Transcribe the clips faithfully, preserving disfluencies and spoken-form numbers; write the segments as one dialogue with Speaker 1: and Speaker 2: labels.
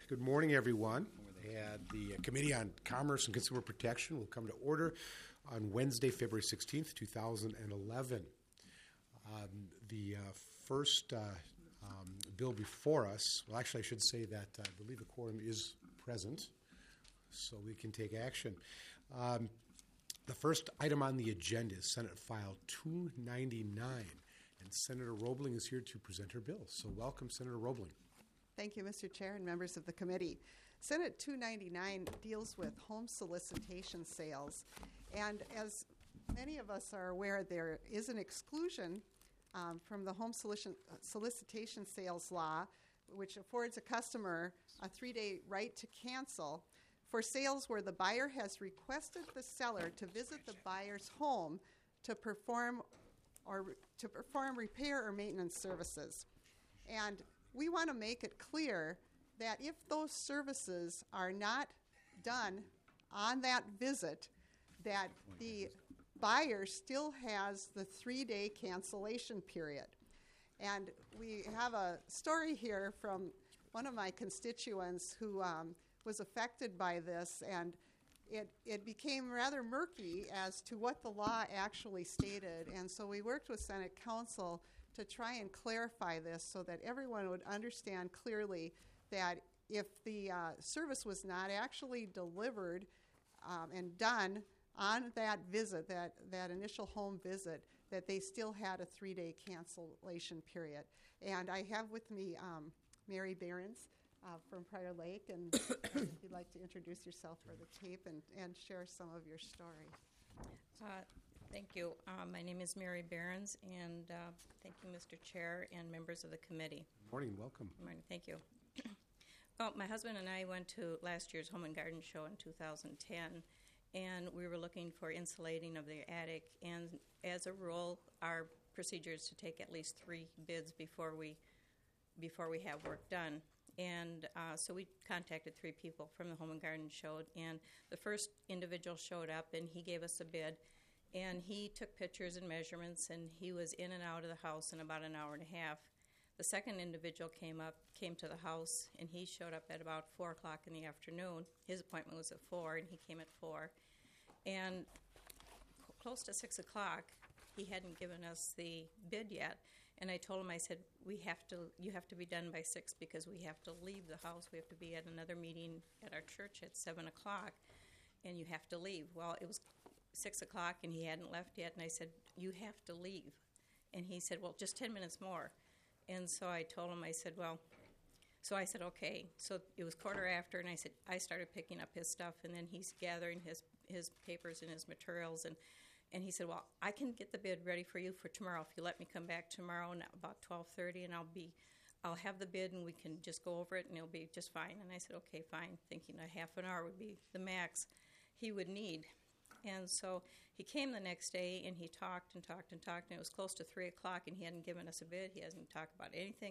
Speaker 1: Good morning, everyone. And the Committee on Commerce and Consumer Protection will come to order on Wednesday, February sixteenth, two thousand eleven. Um, the uh, first uh, um, bill before us, well, actually, I should say that uh, I believe the quorum is present, so we can take action. Um, the first item on the agenda is Senate File two ninety-nine, and Senator Roebling is here to present her bill. So welcome, Senator Roebling.
Speaker 2: Thank you, Mister Chair and members of the committee. Senate two ninety-nine deals with home solicitation sales. And as many of us are aware, there is an exclusion um, from the home solici- solicitation sales law, which affords a customer a three-day right to cancel for sales where the buyer has requested the seller to visit the buyer's home to perform or to perform repair or maintenance services. And we want to make it clear that if those services are not done on that visit, that the buyer still has the three-day cancellation period. And we have a story here from one of my constituents who um, was affected by this, and it, it became rather murky as to what the law actually stated. And so we worked with Senate Counsel to try and clarify this so that everyone would understand clearly that if the uh, service was not actually delivered um, and done on that visit, that, that initial home visit, that they still had a three-day cancellation period. And I have with me um, Mary Behrens uh, from Prior Lake, and if you'd like to introduce yourself for the tape and, and share some of your story.
Speaker 3: Uh, thank you. Uh, my name is Mary Behrens, and uh, thank you, Mister Chair and members of the committee.
Speaker 1: Good morning and welcome.
Speaker 3: Good morning. Thank you. Well, my husband and I went to last year's Home and Garden Show in two thousand ten, and we were looking for insulating of the attic. And as a rule, our procedure is to take at least three bids before we before we have work done. And uh, so we contacted three people from the Home and Garden Show, and the first individual showed up, and he gave us a bid, and he took pictures and measurements, and he was in and out of the house in about an hour and a half. The second individual came up, came to the house, and he showed up at about four o'clock in the afternoon. His appointment was at four, and he came at four. And c- close to six o'clock, he hadn't given us the bid yet. And I told him, I said, we have to, you have to be done by six because we have to leave the house. We have to be at another meeting at our church at seven o'clock, and you have to leave. Well, it was six o'clock, and he hadn't left yet. And I said, you have to leave. And he said, well, just ten minutes more. And so I told him, I said, well, so I said, okay. So it was quarter after, and I said, I started picking up his stuff, and then he's gathering his, his papers and his materials, and And he said, well, I can get the bid ready for you for tomorrow if you let me come back tomorrow about twelve thirty, and I'll be, I'll have the bid, and we can just go over it, and it'll be just fine. And I said, okay, fine, thinking a half an hour would be the max he would need. And so he came the next day, and he talked and talked and talked, and it was close to three o'clock, and he hadn't given us a bid. He hasn't talked about anything.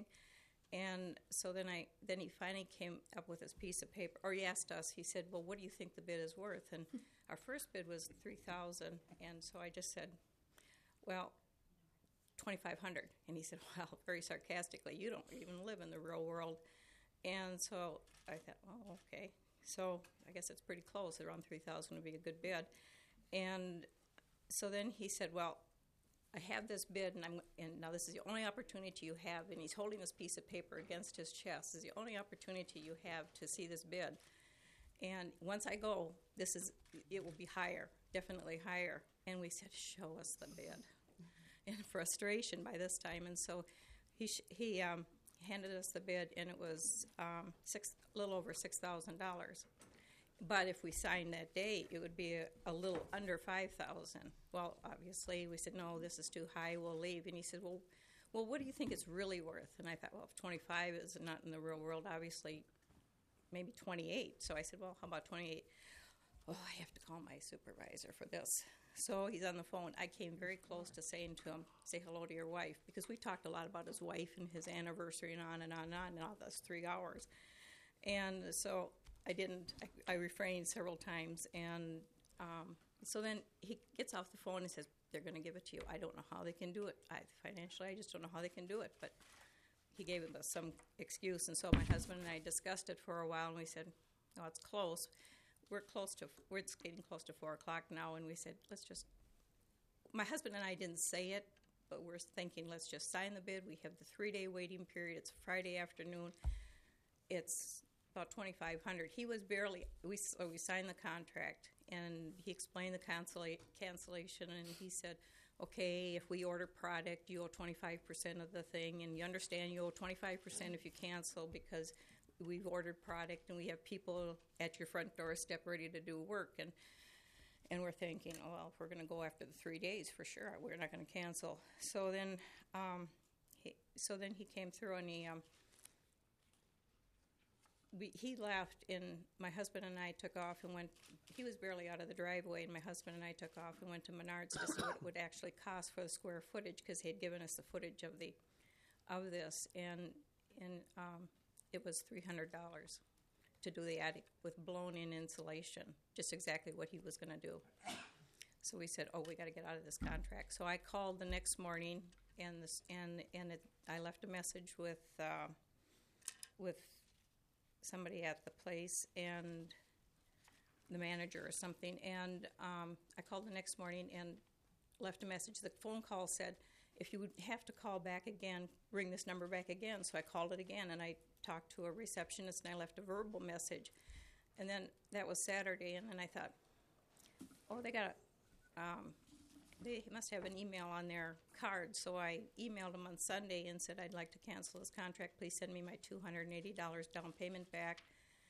Speaker 3: And so then I then he finally came up with his piece of paper, or he asked us, he said, well, what do you think the bid is worth? And our first bid was three thousand dollars, and so I just said, well, twenty-five hundred dollars. And he said, well, very sarcastically, you don't even live in the real world. And so I thought, oh, okay. So I guess it's pretty close. Around three thousand dollars would be a good bid. And so then he said, well, I have this bid, and, I'm, and now this is the only opportunity you have, and he's holding this piece of paper against his chest. This is the only opportunity you have to see this bid. And once I go, this is it will be higher, definitely higher. And we said, show us the bid. In frustration by this time. And so he sh- he um, handed us the bid, and it was um, six, a little over six thousand dollars. But if we signed that day, it would be a, a little under five thousand dollars. Well, obviously, we said, no, this is too high, we'll leave. And he said, well, well, what do you think it's really worth? And I thought, well, if twenty-five is not in the real world, obviously, maybe twenty-eight. So I said, well, how about twenty-eight? Oh, I have to call my supervisor for this. So he's on the phone. I came very close to saying to him, say hello to your wife, because we talked a lot about his wife and his anniversary and on and on and on, and all those three hours. And so I didn't, I, I refrained several times, and um, so then he gets off the phone and says, they're going to give it to you. I don't know how they can do it. I, financially, I just don't know how they can do it, but he gave us some excuse, and so my husband and I discussed it for a while, and we said, "No, it's close. We're close to we're getting close to four o'clock now," and we said, "Let's just." My husband and I didn't say it, but we're thinking, let's just sign the bid. We have the three-day waiting period. It's Friday afternoon. It's about twenty-five hundred. He was barely. We so we signed the contract, and he explained the cancella- cancellation, and he said, "Okay, if we order product, you owe twenty-five percent of the thing, and you understand you owe twenty-five percent if you cancel because we've ordered product and we have people at your front doorstep ready to do work." And and we're thinking, oh, well, if we're going to go after the three days for sure, we're not going to cancel. So then, um, he, so then he came through and he. Um, We, he left, and my husband and I took off and went. He was barely out of the driveway, and my husband and I took off and went to Menards to see what it would actually cost for the square footage, because he had given us the footage of the of this, and and um, it was three hundred dollars to do the attic with blown-in insulation, just exactly what he was going to do. So we said, "Oh, we got to get out of this contract." So I called the next morning, and this and and it, I left a message with uh, with. somebody at the place and the manager or something, and um, I called the next morning and left a message. The phone call said, if you would have to call back again, ring this number back again. So I called it again, and I talked to a receptionist, and I left a verbal message. And then that was Saturday, and then I thought, oh, they got a, um, they must have an email on their card. So I emailed them on Sunday and said, I'd like to cancel this contract. Please send me my two hundred eighty dollars down payment back.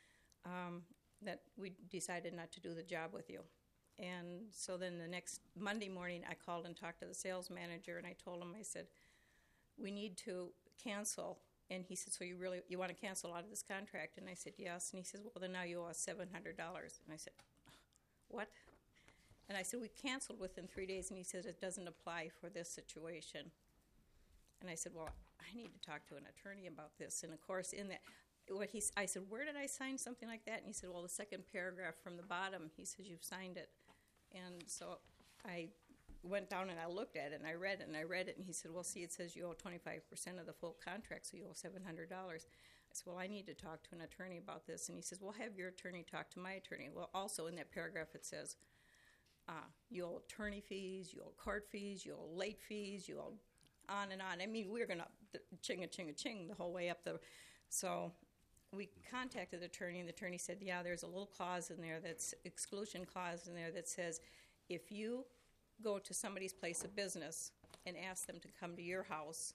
Speaker 3: Um, that we decided not to do the job with you. And so then the next Monday morning, I called and talked to the sales manager, and I told him, I said, we need to cancel. And he said, so you really, you want to cancel out of this contract? And I said, yes. And he says, well, then now you owe us seven hundred dollars. And I said, what? And I said, we canceled within three days. And he said, it doesn't apply for this situation. And I said, well, I need to talk to an attorney about this. And, of course, in that, what he, I said, where did I sign something like that? And he said, well, the second paragraph from the bottom. He says, you've signed it. And so I went down and I looked at it, and I read it, and I read it. And he said, well, see, it says you owe twenty-five percent of the full contract, so you owe seven hundred dollars. I said, well, I need to talk to an attorney about this. And he says, well, have your attorney talk to my attorney. Well, also in that paragraph it says, Uh, you owe attorney fees, you owe court fees, you owe late fees, you owe on and on. I mean, we're going to ching-a-ching-a-ching the whole way up the... So we contacted the attorney, and the attorney said, yeah, there's a little clause in there, that's exclusion clause in there that says if you go to somebody's place of business and ask them to come to your house,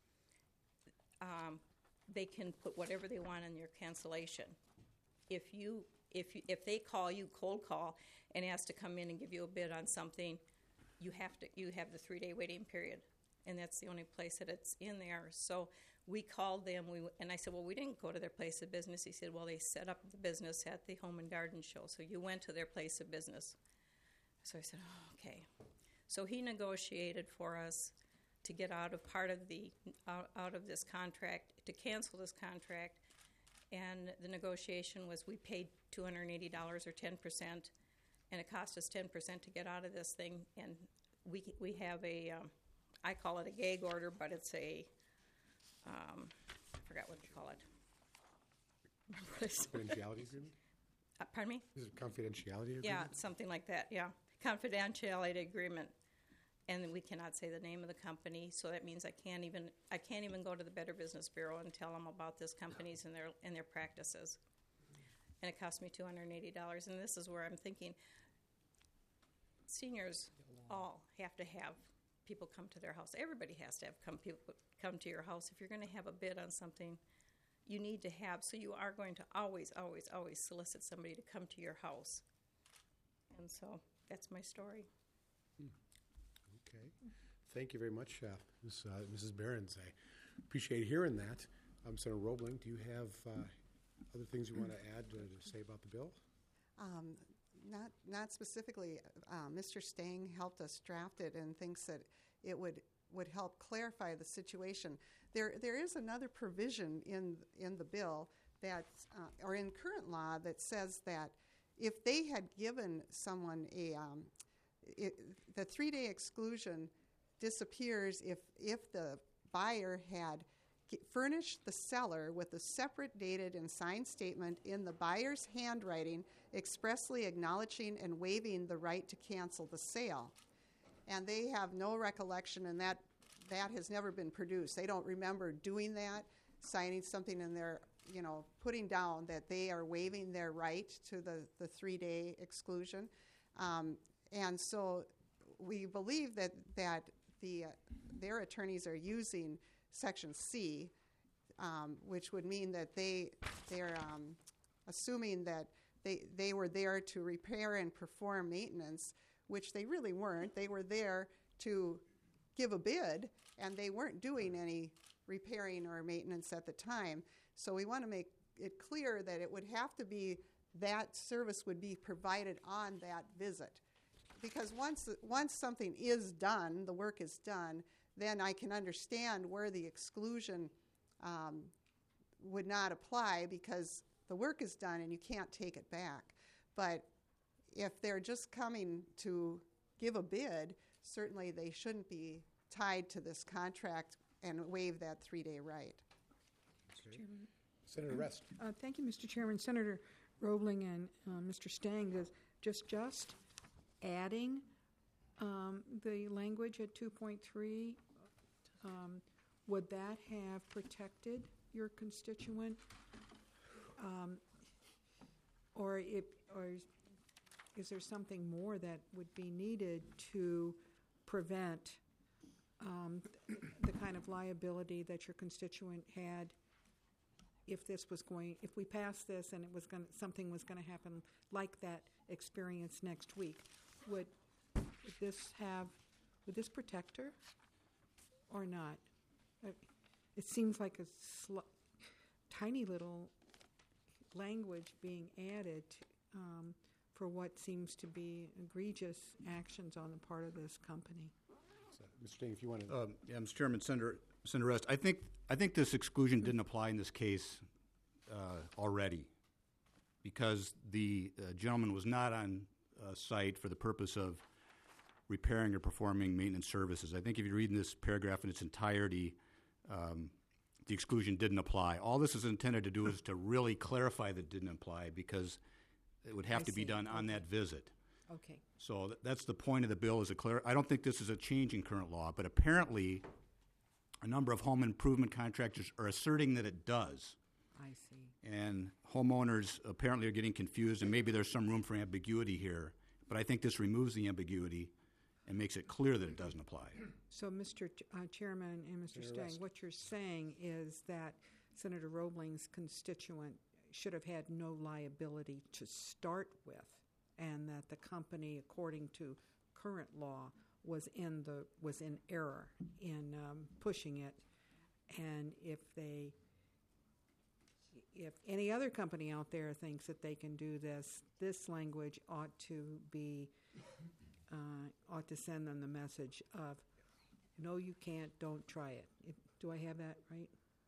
Speaker 3: um, they can put whatever they want in your cancellation. If you... If you, if they call you, cold call, and ask to come in and give you a bid on something, you have to you have the three-day waiting period, and that's the only place that it's in there. So we called them, we and I said, well, we didn't go to their place of business. He said, well, they set up the business at the Home and Garden Show, so you went to their place of business. So I said, oh, okay. So he negotiated for us to get out of part of the out, out of this contract, to cancel this contract. And the negotiation was we paid two hundred eighty dollars or ten percent, and it cost us ten percent to get out of this thing. And we we have a, um, I call it a gag order, but it's a, um, I forgot what they call it.
Speaker 1: Confidentiality agreement?
Speaker 3: Uh, pardon me?
Speaker 1: Is it a confidentiality agreement?
Speaker 3: Yeah, something like that, yeah. Confidentiality agreement. And we cannot say the name of the company, so that means I can't even I can't even go to the Better Business Bureau and tell them about this companies and their and their practices. And it cost me two hundred eighty dollars. And this is where I'm thinking, seniors all have to have people come to their house. Everybody has to have come people come to your house. If you're going to have a bid on something, you need to have. So you are going to always, always, always solicit somebody to come to your house. And so that's my story.
Speaker 1: Hmm. Okay. Thank you very much, uh, Miz Uh, Missus Behrens. I appreciate hearing that. Um, Senator Roebling, do you have uh, other things you want to add uh, to say about the bill?
Speaker 2: Um, not not specifically. Uh, Mister Stang helped us draft it and thinks that it would would help clarify the situation. There there is another provision in in the bill that, uh, or in current law, that says that if they had given someone a um, It, the three-day exclusion disappears if if the buyer had g- furnish the seller with a separate dated and signed statement in the buyer's handwriting expressly acknowledging and waiving the right to cancel the sale. And they have no recollection, and that that has never been produced. They don't remember doing that, signing something in their, you know, putting down that they are waiving their right to the, the three-day exclusion. Um, and so we believe that, that the, uh, their attorneys are using Section C, um, which would mean that they, they're um, assuming that they, they were there to repair and perform maintenance, which they really weren't. They were there to give a bid, and they weren't doing any repairing or maintenance at the time. So we want to make it clear that it would have to be that service would be provided on that visit. Because once once something is done, the work is done, then I can understand where the exclusion um, would not apply because the work is done and you can't take it back. But if they're just coming to give a bid, certainly they shouldn't be tied to this contract and waive that three-day right.
Speaker 4: Chairman.
Speaker 1: Senator Rest.
Speaker 4: Uh, thank you, Mister Chairman. Senator Roebling and uh, Mister Stang is just just adding um, the language at two point three. Um, would that have protected your constituent, um, or it, or is, is there something more that would be needed to prevent um, the kind of liability that your constituent had if this was going, if we passed this and it was going, something was going to happen like that experience next week? Would, would this have, would this protect her or not? Uh, It seems like a sl- tiny little language being added um, for what seems to be egregious actions on the part of this company.
Speaker 1: So, Mister Sting, if you want to.
Speaker 5: Um, yeah, Mister Chairman, Senator, Senator Rest, I think I think this exclusion didn't apply in this case uh, already, because the uh, gentleman was not on uh, site for the purpose of repairing or performing maintenance services. I think if you read in this paragraph in its entirety, um, the exclusion didn't apply. All this is intended to do is to really clarify that it didn't apply, because it would have
Speaker 4: I
Speaker 5: to be
Speaker 4: see.
Speaker 5: done on
Speaker 4: Okay.
Speaker 5: that visit.
Speaker 4: Okay.
Speaker 5: So th- that's the point of the bill, is a clear. I don't think this is a change in current law, but apparently a number of home improvement contractors are asserting that it does.
Speaker 4: I see.
Speaker 5: And homeowners apparently are getting confused, and maybe there's some room for ambiguity here. But I think this removes the ambiguity and makes it clear that it doesn't apply.
Speaker 4: So, Mister Ch- uh, Chairman and Mister
Speaker 1: Senator
Speaker 4: Stang,
Speaker 1: Rest.
Speaker 4: what you're saying is that Senator Roebling's constituent should have had no liability to start with, and that the company, according to current law, was in the was in error in um, pushing it. And if they, if any other company out there thinks that they can do this, this language ought to be uh, ought to send them the message of, no, you can't, don't try it. it do I have that right?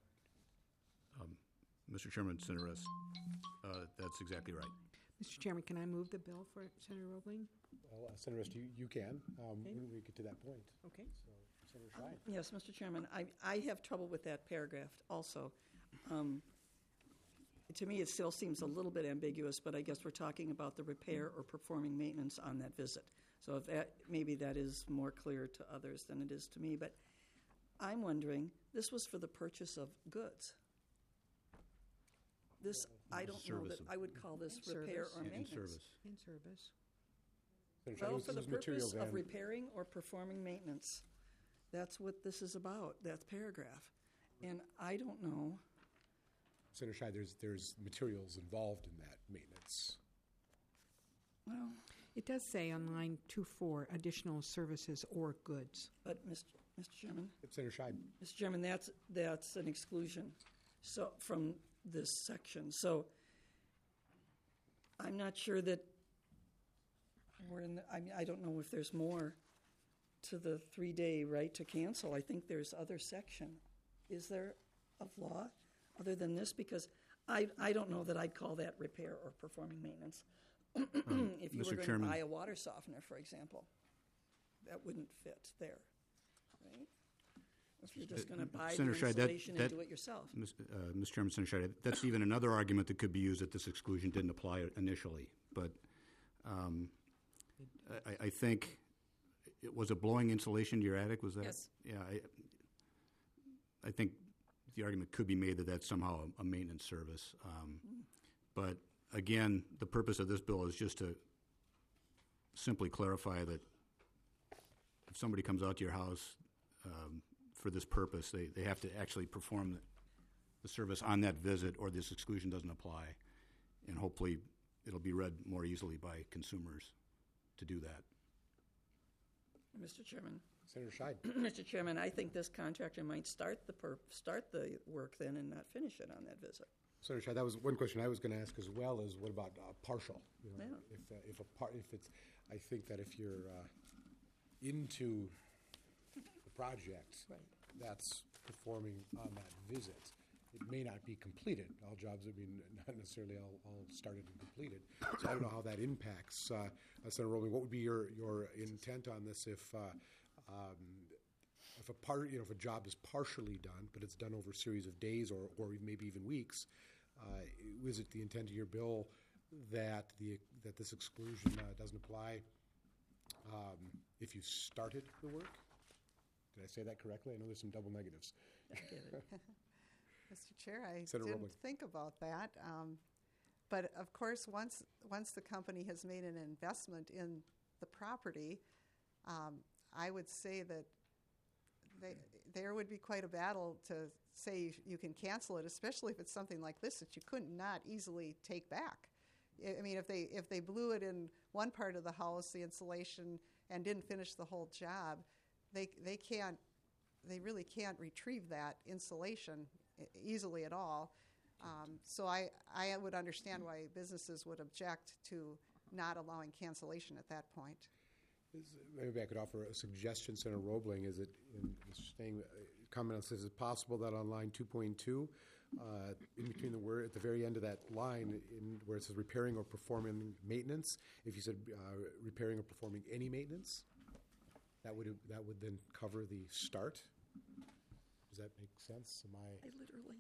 Speaker 5: Mister Chairman, Senator Rest, uh, that's exactly right.
Speaker 4: Mister Chairman, can I move the bill for Senator Roebling?
Speaker 1: Well, uh, Senator Rest, you, you can um,
Speaker 4: Okay.
Speaker 1: when we get to that point.
Speaker 4: Okay.
Speaker 1: So, Senator Scheid.
Speaker 6: Yes, Mister Chairman, I, I have trouble with that paragraph also. Um, to me, it still seems a little bit ambiguous, but I guess we're talking about the repair or performing maintenance on that visit. So if that, maybe that is more clear to others than it is to me. But I'm wondering, this was for the purchase of goods. This, I don't know
Speaker 5: Service
Speaker 6: that
Speaker 5: of-
Speaker 6: I would call this
Speaker 4: And
Speaker 6: repair
Speaker 4: service.
Speaker 6: or
Speaker 5: In- in
Speaker 6: maintenance.
Speaker 5: service.
Speaker 4: In service.
Speaker 1: Senator Scheid,
Speaker 6: Well,
Speaker 1: this
Speaker 6: for the
Speaker 1: is material
Speaker 6: purpose of
Speaker 1: van.
Speaker 6: repairing or performing maintenance. That's what this is about, that paragraph. And I don't know,
Speaker 1: Senator Scheid, there's, there's materials involved in that maintenance.
Speaker 6: well,
Speaker 4: It does say on line two four, additional services or goods.
Speaker 6: but, Mister Mister Chairman,
Speaker 1: Senator Scheid.
Speaker 6: Mister Chairman, that's, that's an exclusion so, from this section. So I'm not sure that we're in, the, I mean, I don't know if there's more to the three-day right to cancel. I think there's other section. Is there of law other than this? Because I, I don't know that I'd call that repair or performing maintenance. If you
Speaker 5: Mister
Speaker 6: were going to
Speaker 5: Chairman.
Speaker 6: buy a water softener, for example, that wouldn't fit there, right? If you're just going to buy the
Speaker 5: Senator Scheid, that-
Speaker 6: insulation and
Speaker 5: that-
Speaker 6: do it yourself.
Speaker 5: Mis- uh, Mister Chairman, Senator Scheid, that's even another argument that could be used that this exclusion didn't apply initially. But um, I, I think, it was it blowing insulation to your attic? Was that?
Speaker 6: Yes.
Speaker 5: Yeah. I, I think the argument could be made that that's somehow a, a maintenance service. Um, but again, the purpose of this bill is just to simply clarify that if somebody comes out to your house um, for this purpose, they, they have to actually perform the, the service on that visit, or this exclusion doesn't apply. And hopefully it'll be read more easily by consumers to do that.
Speaker 6: Mister Chairman.
Speaker 1: Senator Scheid.
Speaker 6: Mister Chairman, I think this contractor might start the per- start the work then and not finish it on that visit.
Speaker 1: Senator Scheid, that was one question I was going to ask as well. Is what about uh, partial? You know,
Speaker 6: Yeah.
Speaker 1: If uh, if a part, if it's, I think that if you're uh, into the project,
Speaker 6: Right.
Speaker 1: that's performing on that visit. It may not be completed. All jobs, I mean, not necessarily all, all started and completed. So I don't know how that impacts. Uh, uh, Senator Roebling, what would be your, your intent on this if uh, um, if a part, you know, if a job is partially done, but it's done over a series of days or, or maybe even weeks? Uh, is it the intent of your bill that the that this exclusion uh, doesn't apply um, if you started the work? Did I say that correctly? I know there's some double negatives.
Speaker 6: I get it.
Speaker 2: Mister Chair, I
Speaker 1: Senator
Speaker 2: didn't
Speaker 1: Roebling.
Speaker 2: think about that. Um, but of course, once once the company has made an investment in the property, um, I would say that they, there would be quite a battle to say you can cancel it, especially if it's something like this that you could not easily take back. I I mean, if they if they blew it in one part of the house, the insulation, and didn't finish the whole job, they they can't they really can't retrieve that insulation e- easily at all. Um, so I, I would understand why businesses would object to not allowing cancellation at that point.
Speaker 1: Is- Maybe I could offer a suggestion, Senator Roebling. Is it, in staying, uh, comment on this, is it possible that on line two point two, uh, in between the word, at the very end of that line, in, where it says repairing or performing maintenance, if you said uh, repairing or performing any maintenance, that would that would then cover the start? Does that make sense? Am I?
Speaker 6: I literally.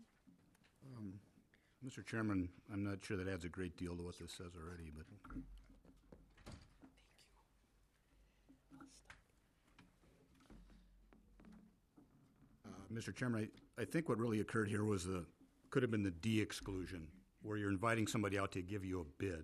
Speaker 5: Mister Chairman, I'm not sure that adds a great deal to what this says already, but uh, Mister Chairman, I, I think what really occurred here was the, could have been the D exclusion, where you're inviting somebody out to give you a bid.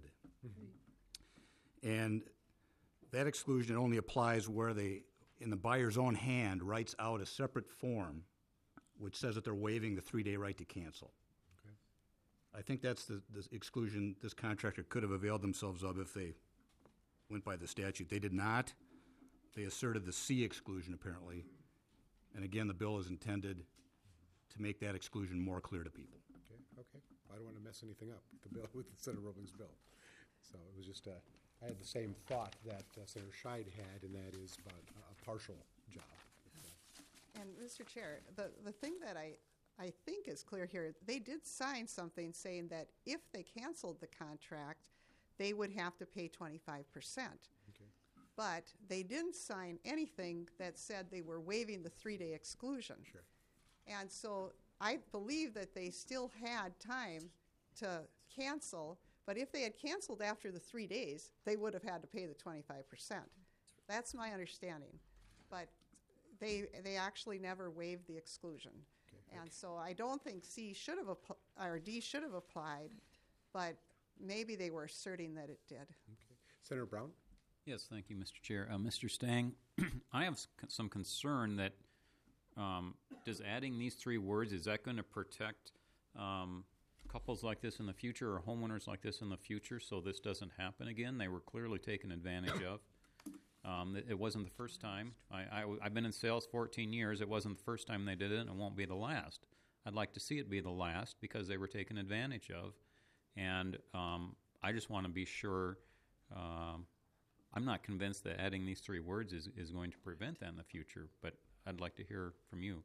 Speaker 5: And that exclusion only applies where they, in the buyer's own hand, writes out a separate form which says that they're waiving the three-day right to cancel. I think that's the, the exclusion this contractor could have availed themselves of if they went by the statute. They did not. They asserted the C exclusion, apparently. And again, the bill is intended to make that exclusion more clear to people.
Speaker 1: Okay, okay. I don't want to mess anything up with the bill, with Senator Roebling's bill. So it was just, uh, I had the same thought that uh, Senator Scheid had, and that is about a a partial job.
Speaker 2: And Mister Chair, the, the thing that I, I think is clear here, they did sign something saying that if they canceled the contract, they would have to pay twenty-five percent.
Speaker 1: Okay.
Speaker 2: But they didn't sign anything that said they were waiving the three-day exclusion.
Speaker 1: Sure.
Speaker 2: And so I believe that they still had time to cancel, but if they had canceled after the three days, they would have had to pay the twenty-five percent. That's my understanding. But they they actually never waived the exclusion.
Speaker 1: Okay.
Speaker 2: And so I don't think C should have, app- or D should have applied, but maybe they were asserting that it did.
Speaker 1: Okay. Senator Brown?
Speaker 7: Yes, thank you, Mister Chair. Uh, Mister Stang, I have s- some concern that um, does adding these three words, is that going to protect um, couples like this in the future or homeowners like this in the future so this doesn't happen again? They were clearly taken advantage of. Um, it, it wasn't the first time. I, I, I've been in sales fourteen years. It wasn't the first time they did it, and it won't be the last. I'd like to see it be the last because they were taken advantage of. And um, I just want to be sure. Um, I'm not convinced that adding these three words is, is going to prevent that in the future, but I'd like to hear from you.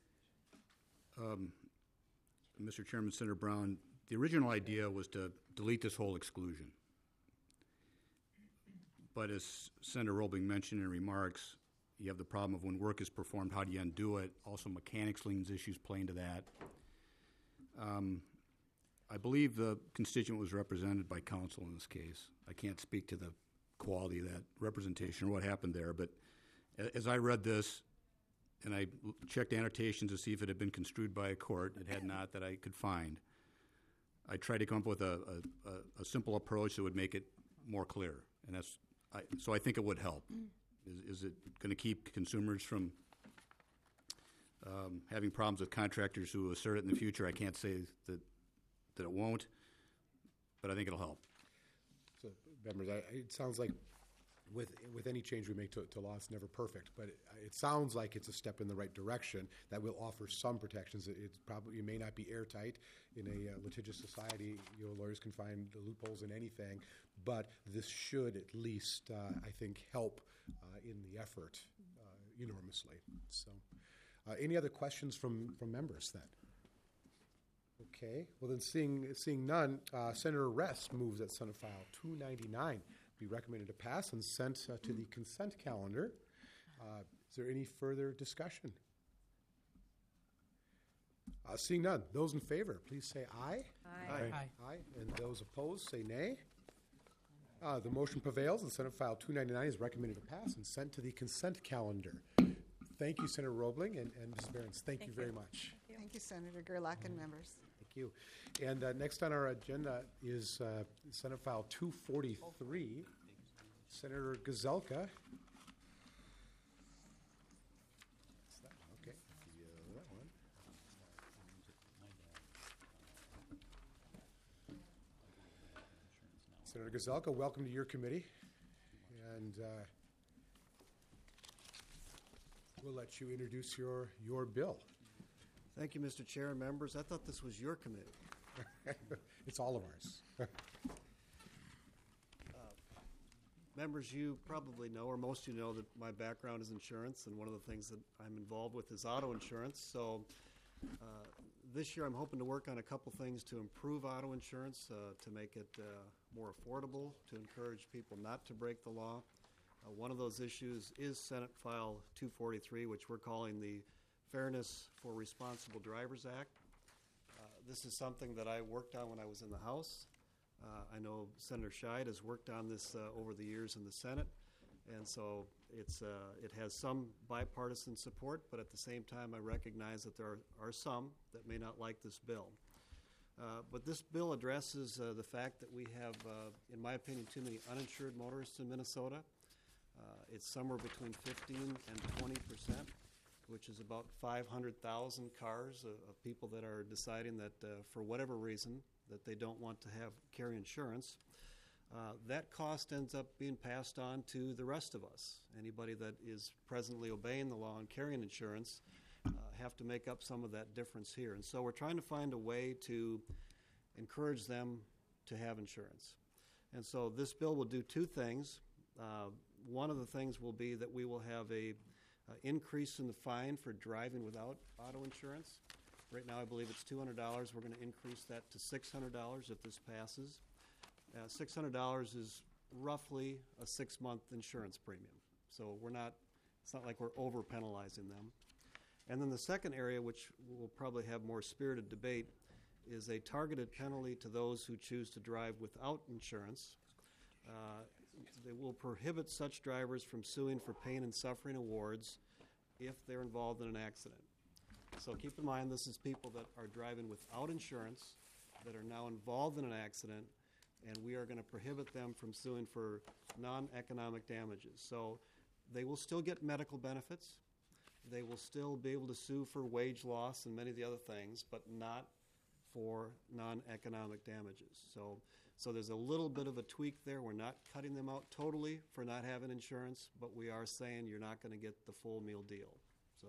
Speaker 5: Mister Chairman, Senator Brown, the original idea was to delete this whole exclusion. But as Senator Roebling mentioned in remarks, you have the problem of when work is performed, how do you undo it? Also, mechanics liens issues play into that. Um, I believe the constituent was represented by counsel in this case. I can't speak to the quality of that representation or what happened there, but a- as I read this, and I l- checked annotations to see if it had been construed by a court, it had not that I could find. I tried to come up with a, a, a, a simple approach that would make it more clear, and that's I, so I think it would help. Is, is it going to keep consumers from um, having problems with contractors who assert it in the future? I can't say that that it won't, but I think it'll help.
Speaker 1: So, members, I, it sounds like with with any change we make to, to law, it's never perfect, but it, it sounds like it's a step in the right direction that will offer some protections. It, it's probably it may not be airtight in a uh, litigious society. You know, lawyers can find the loopholes in anything, but this should at least, uh, I think, help uh, in the effort uh, enormously. So, uh, any other questions from from members then? Okay, well then, seeing seeing none, uh, Senator Rest moves that Senate File two ninety-nine be recommended to pass and sent uh, to the consent calendar. Uh, is there any further discussion? Uh, seeing none, those in favor, please say aye.
Speaker 8: Aye.
Speaker 1: Aye. And those opposed, say nay. Uh, the motion prevails, and Senate File two ninety-nine is recommended to pass and sent to the consent calendar. Thank you, Senator Roebling and, and Miz Behrens. Thank,
Speaker 3: Thank
Speaker 1: you very
Speaker 3: you.
Speaker 1: much.
Speaker 2: Thank you, Senator Gerlach and members.
Speaker 1: Thank you. And uh, next on our agenda is uh, Senate File two forty-three. Senator Gazelka. That's that one, okay. Yeah, that one. Senator Gazelka, welcome to your committee. And uh, we'll let you introduce your, your bill.
Speaker 8: Thank you, Mister Chair and members. I thought this was your committee.
Speaker 1: It's all of ours.
Speaker 8: Members, you probably know, or most of you know, that my background is insurance, and one of the things that I'm involved with is auto insurance. So uh, this year I'm hoping to work on a couple things to improve auto insurance, uh, to make it uh, more affordable, to encourage people not to break the law. Uh, one of those issues is Senate File two forty-three, which we're calling the Fairness for Responsible Drivers Act. Uh, this is something that I worked on when I was in the House. Uh, I know Senator Scheid has worked on this uh, over the years in the Senate, and so it's uh, it has some bipartisan support, but at the same time I recognize that there are, are some that may not like this bill. Uh, but this bill addresses uh, the fact that we have, uh, in my opinion, too many uninsured motorists in Minnesota. Uh, it's somewhere between fifteen and twenty percent, which is about five hundred thousand cars of, of people that are deciding that uh, for whatever reason that they don't want to have carry insurance. Uh, that cost ends up being passed on to the rest of us. Anybody that is presently obeying the law and carrying insurance uh, have to make up some of that difference here. And so we're trying to find a way to encourage them to have insurance. And so this bill will do two things. Uh, one of the things will be that we will have a uh, increase in the fine for driving without auto insurance. Right now, I believe it's two hundred dollars. We're going to increase that to six hundred dollars if this passes. Uh, six hundred dollars is roughly a six-month insurance premium. So we're not, it's not like we're over-penalizing them. And then the second area, which will probably have more spirited debate, is a targeted penalty to those who choose to drive without insurance. Uh, they will prohibit such drivers from suing for pain and suffering awards if they're involved in an accident. So keep in mind, this is people that are driving without insurance, that are now involved in an accident, and we are going to prohibit them from suing for non-economic damages. So they will still get medical benefits. They will still be able to sue for wage loss and many of the other things, but not for non-economic damages. So, so there's a little bit of a tweak there. We're not cutting them out totally for not having insurance, but we are saying you're not going to get the full meal deal. So.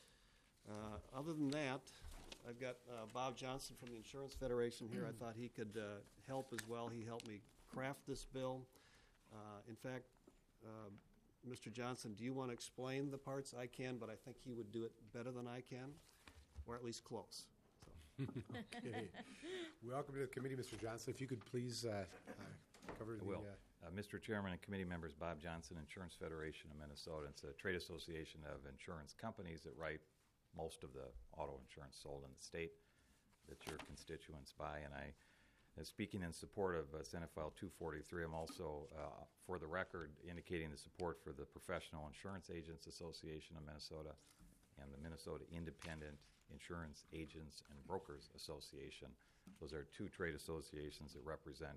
Speaker 8: Uh, other than that, I've got uh, Bob Johnson from the Insurance Federation here. I thought he could uh, help as well. He helped me craft this bill. Uh, in fact, uh, Mister Johnson, do you want to explain the parts? I can, but I think he would do it better than I can, or at least close. So.
Speaker 1: Okay. Welcome to the committee, Mister Johnson. If you could please uh, uh, cover the,
Speaker 7: will.
Speaker 1: uh,
Speaker 9: Uh, Mister Chairman and committee members, Bob Johnson, Insurance Federation of Minnesota. It's a trade association of insurance companies that write most of the auto insurance sold in the state that your constituents buy. And I, uh, speaking in support of uh, Senate File two forty-three, I'm also, uh, for the record, indicating the support for the Professional Insurance Agents Association of Minnesota and the Minnesota Independent Insurance Agents and Brokers Association. Those are two trade associations that represent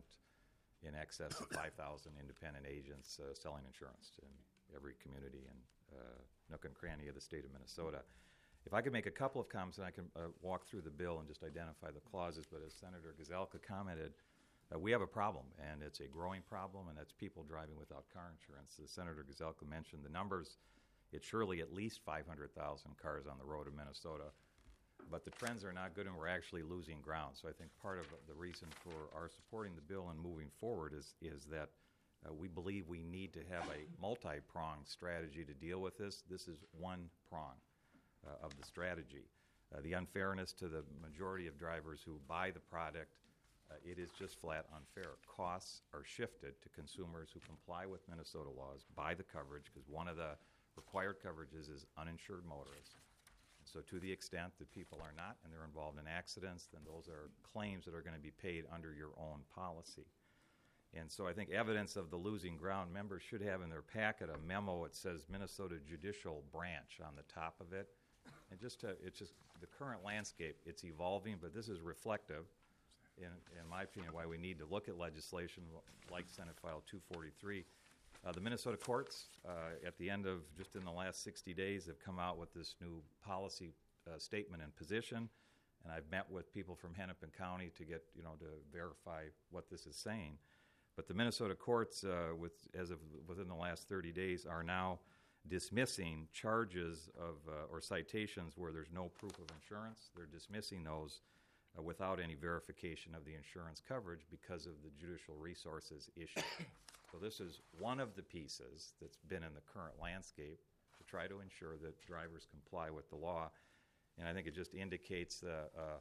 Speaker 9: in excess of five thousand independent agents uh, selling insurance in every community and uh, nook and cranny of the state of Minnesota. If I could make a couple of comments, and I can uh, walk through the bill and just identify the clauses, but as Senator Gazelka commented, uh, we have a problem, and it's a growing problem, and that's people driving without car insurance. As Senator Gazelka mentioned the numbers, it's surely at least five hundred thousand cars on the road in Minnesota, but the trends are not good, and we're actually losing ground. So I think part of the reason for our supporting the bill and moving forward is, is that uh, we believe we need to have a multi-pronged strategy to deal with this. This is one prong uh, of the strategy. Uh, the unfairness to the majority of drivers who buy the product, uh, it is just flat unfair. Costs are shifted to consumers who comply with Minnesota laws, buy the coverage, because one of the required coverages is uninsured motorists. So to the extent that people are not and they're involved in accidents, then those are claims that are going to be paid under your own policy. And so I think evidence of the losing ground, members should have in their packet a memo. It says Minnesota Judicial Branch on the top of it. And just to, it's just the current landscape, it's evolving, but this is reflective, in, in my opinion, why we need to look at legislation like Senate File two forty-three. Uh, the Minnesota courts, uh, at the end of just in the last sixty days, have come out with this new policy uh, statement and position, and I've met with people from Hennepin County to get, you know, to verify what this is saying. But the Minnesota courts, uh, with as of within the last thirty days, are now dismissing charges of uh, or citations where there's no proof of insurance. They're dismissing those uh, without any verification of the insurance coverage because of the judicial resources issue. So this is one of the pieces that's been in the current landscape to try to ensure that drivers comply with the law. And I think it just indicates uh, uh,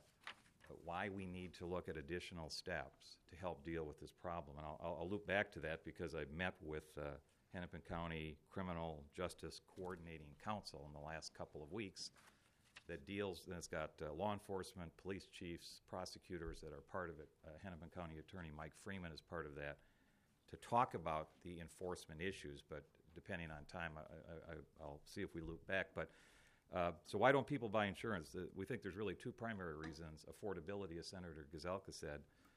Speaker 9: why we need to look at additional steps to help deal with this problem. And I'll, I'll loop back to that because I've met with uh, Hennepin County Criminal Justice Coordinating Council in the last couple of weeks that deals, and it's got uh, law enforcement, police chiefs, prosecutors that are part of it. Uh, Hennepin County Attorney Mike Freeman is part of that, to talk about the enforcement issues, but depending on time, I, I, I'll see if we loop back. But uh, so why don't people buy insurance? Uh, we think there's really two primary reasons. Affordability, as Senator Gazelka said,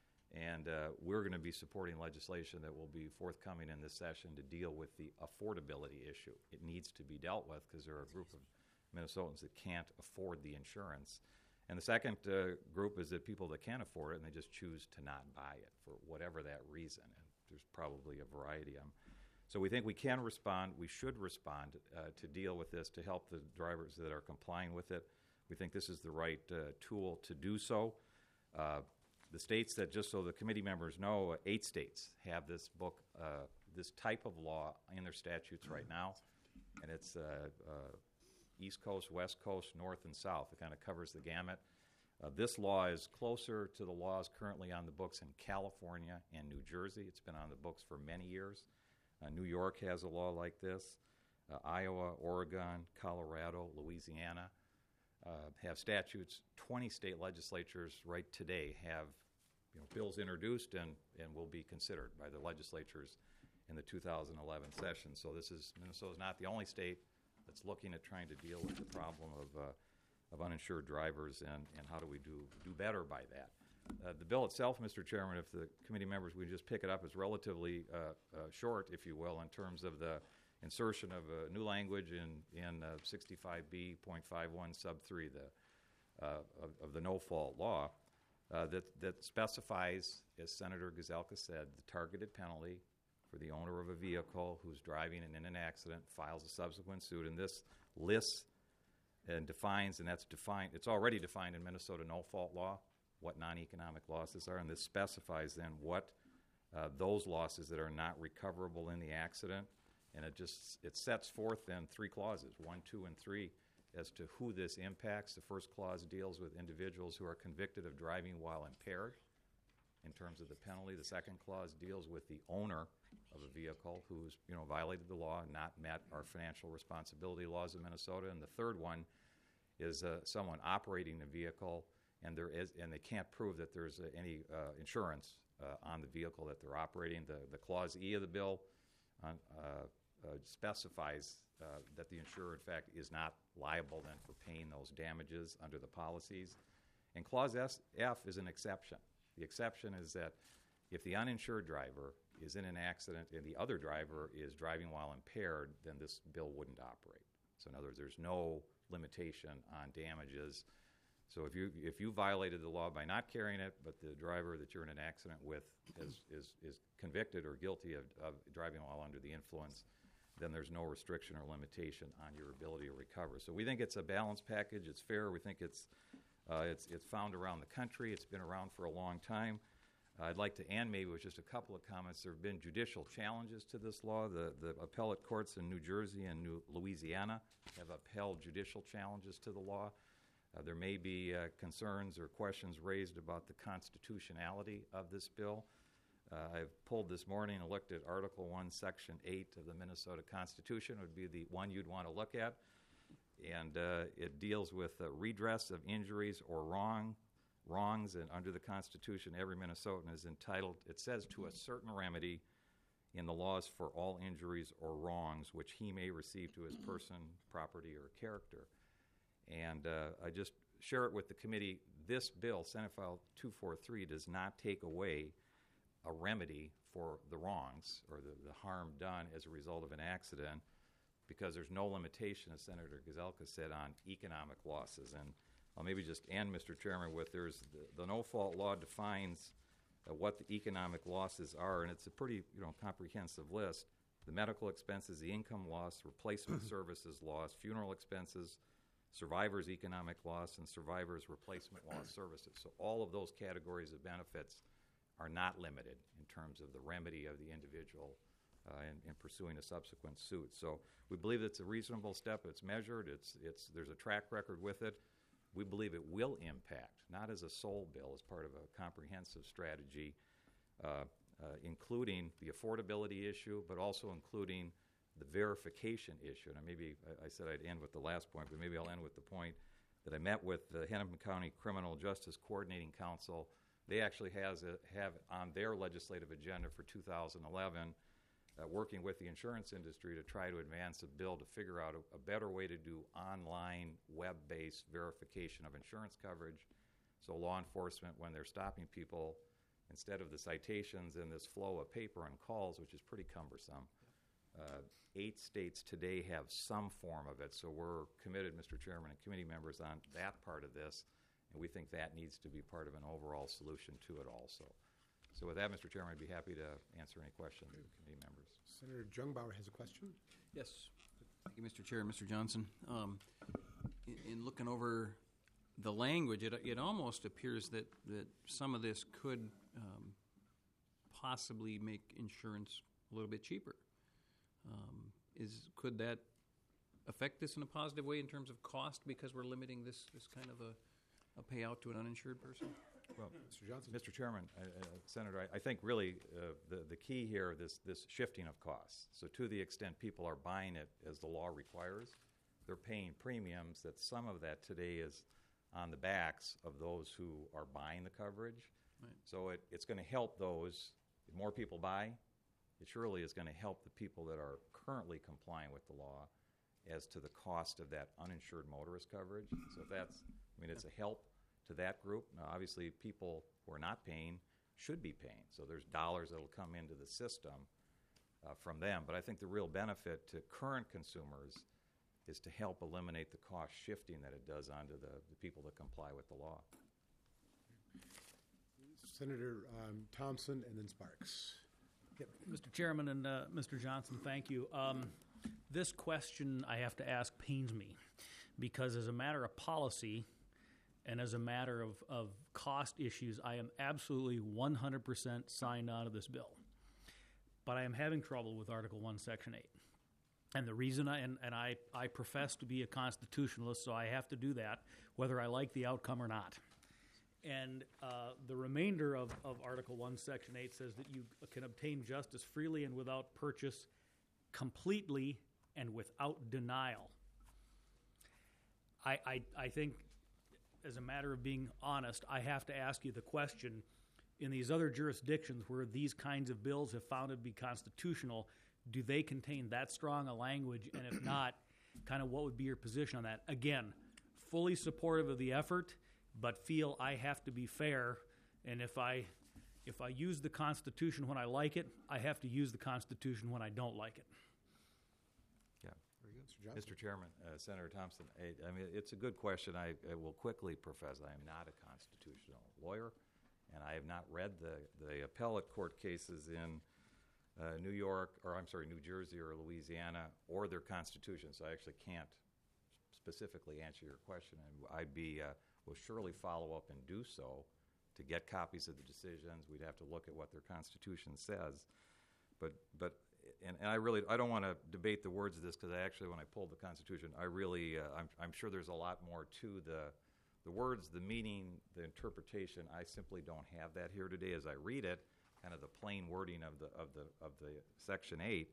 Speaker 9: and uh, we're going to be supporting legislation that will be forthcoming in this session to deal with the affordability issue. It needs to be dealt with because there are a group of Minnesotans that can't afford the insurance. And the second uh, group is that people that can afford it and they just choose to not buy it for whatever that reason. And there's probably a variety of them. So we think we can respond, we should respond uh, to deal with this, to help the drivers that are complying with it. We think this is the right uh, tool to do so. Uh, the states that, just so the committee members know, uh, eight states have this book, uh, this type of law in their statutes right now. And it's uh, uh, East Coast, West Coast, North, and South. It kind of covers the gamut. Uh, this law is closer to the laws currently on the books in California and New Jersey. It's been on the books for many years. Uh, New York has a law like this. Uh, Iowa, Oregon, Colorado, Louisiana uh, have statutes. twenty state legislatures right today have, you know, bills introduced and, and will be considered by the legislatures in the two thousand eleven session. So this is, Minnesota's not the only state that's looking at trying to deal with the problem of uh, of uninsured drivers, and, and how do we do, do better by that. Uh, the bill itself, Mister Chairman, if the committee members would just pick it up, is relatively uh, uh, short, if you will, in terms of the insertion of a new language in, in uh, sixty-five B point five one sub three the, uh, of, of the no-fault law uh, that, that specifies, as Senator Gazelka said, the targeted penalty for the owner of a vehicle who's driving and in an accident, files a subsequent suit, and this lists and defines, and that's defined, it's already defined in Minnesota no-fault law, what non-economic losses are, and this specifies then what uh, those losses that are not recoverable in the accident, and it just, it sets forth then three clauses, one, two, and three, as to who this impacts. The first clause deals with individuals who are convicted of driving while impaired, in terms of the penalty. The second clause deals with the owner of a vehicle who's, you know, violated the law and not met our financial responsibility laws of Minnesota. And the third one is uh, someone operating the vehicle, and there is, and they can't prove that there's uh, any uh, insurance uh, on the vehicle that they're operating. The, the Clause E of the bill uh, uh, specifies uh, that the insurer, in fact, is not liable then for paying those damages under the policies. And Clause S, F is an exception. The exception is that if the uninsured driver is in an accident and the other driver is driving while impaired, then this bill wouldn't operate. So in other words, there's no limitation on damages. So if you if you violated the law by not carrying it, but the driver that you're in an accident with is is, is convicted or guilty of, of driving while under the influence, then there's no restriction or limitation on your ability to recover. So we think it's a balanced package. It's fair. We think it's uh, it's it's found around the country. It's been around for a long time. Uh, I'd like to end maybe with just a couple of comments. There have been judicial challenges to this law. The, the appellate courts in New Jersey and New Louisiana have upheld judicial challenges to the law. Uh, there may be uh, concerns or questions raised about the constitutionality of this bill. Uh, I've pulled this morning and looked at Article one, Section eight of the Minnesota Constitution. It would be the one you'd want to look at. And uh, it deals with uh, redress of injuries or wrong wrongs, and under the Constitution, every Minnesotan is entitled, it says, to a certain remedy in the laws for all injuries or wrongs which he may receive to his person, property, or character. And uh, I just share it with the committee. This bill, Senate File two forty-three, does not take away a remedy for the wrongs or the, the harm done as a result of an accident, because there's no limitation, as Senator Gazelka said, on economic losses. And I'll maybe just end, Mister Chairman, with there's the, the no-fault law defines uh, what the economic losses are, and it's a pretty you know comprehensive list. The medical expenses, the income loss, replacement services loss, funeral expenses, survivor's economic loss, and survivor's replacement loss services. So all of those categories of benefits are not limited in terms of the remedy of the individual uh, in, in pursuing a subsequent suit. So we believe it's a reasonable step. It's measured. It's it's there's a track record with it. We believe it will impact, not as a sole bill, as part of a comprehensive strategy, uh, uh, including the affordability issue, but also including the verification issue. And maybe I, I said I'd end with the last point, but maybe I'll end with the point that I met with the Hennepin County Criminal Justice Coordinating Council. They actually has a, have on their legislative agenda for two thousand eleven Uh, working with the insurance industry to try to advance a bill to figure out a, a better way to do online, web-based verification of insurance coverage. So law enforcement, when they're stopping people, instead of the citations and this flow of paper and calls, which is pretty cumbersome, uh, eight states today have some form of it. So we're committed, Mister Chairman and committee members, on that part of this, and we think that needs to be part of an overall solution to it also. So with that, Mister Chairman, I'd be happy to answer any questions of the committee members.
Speaker 1: Senator Jungbauer has a question.
Speaker 10: Yes. Thank you, Mister Chair. Mister Johnson, um, in, in looking over the language, it, it almost appears that, that some of this could um, possibly make insurance a little bit cheaper. Um, is could that affect this in a positive way in terms of cost, because we're limiting this, this kind of a, a payout to an uninsured person?
Speaker 9: Well, Mister Johnson, Mister Chairman, uh, uh, Senator, I, I think really uh, the the key here this this shifting of costs. So to the extent people are buying it as the law requires, they're paying premiums. That some of that today is on the backs of those who are buying the coverage.
Speaker 10: Right.
Speaker 9: So it, it's going to help those. If more people buy, it surely is going to help the people that are currently complying with the law as to the cost of that uninsured motorist coverage. So if that's, I mean, it's a help to that group. Now, obviously, people who are not paying should be paying. So there's dollars that will come into the system uh, from them. But I think the real benefit to current consumers is to help eliminate the cost shifting that it does onto the, the people that comply with the law.
Speaker 1: Senator um, Thompson and then Sparks. Yep.
Speaker 11: Mister Chairman and uh, Mister Johnson, thank you. Um, this question I have to ask pains me, because as a matter of policy and as a matter of, of cost issues, I am absolutely one hundred percent signed on to this bill. But I am having trouble with Article one, Section eight. And the reason I, and, and I, I profess to be a constitutionalist, so I have to do that, whether I like the outcome or not. And uh, the remainder of, of Article one, Section eight says that you can obtain justice freely and without purchase, completely and without denial. I, I, I think, as a matter of being honest, I have to ask you the question, in these other jurisdictions where these kinds of bills have found to be constitutional, do they contain that strong a language? And if not, kind of what would be your position on that? Again, fully supportive of the effort, but feel I have to be fair, and if I if I use the Constitution when I like it, I have to use the Constitution when I don't like it.
Speaker 9: Yeah.
Speaker 1: Very good. Mister Johnson.
Speaker 9: Mister Chairman, uh, Senator Thompson, I, I mean, it's a good question. I, I will quickly profess I am not a constitutional lawyer, and I have not read the, the appellate court cases in uh, New York, or I'm sorry, New Jersey or Louisiana, or their constitutions. So I actually can't specifically answer your question, and I'd be uh, will surely follow up and do so to get copies of the decisions. We'd have to look at what their constitution says, but but and, and I really I don't want to debate the words of this, because I actually, when I pulled the Constitution, I really uh, I'm I'm sure there's a lot more to the the words, the meaning, the interpretation. I simply don't have that here today as I read it, kind of the plain wording of the of the of the Section eight.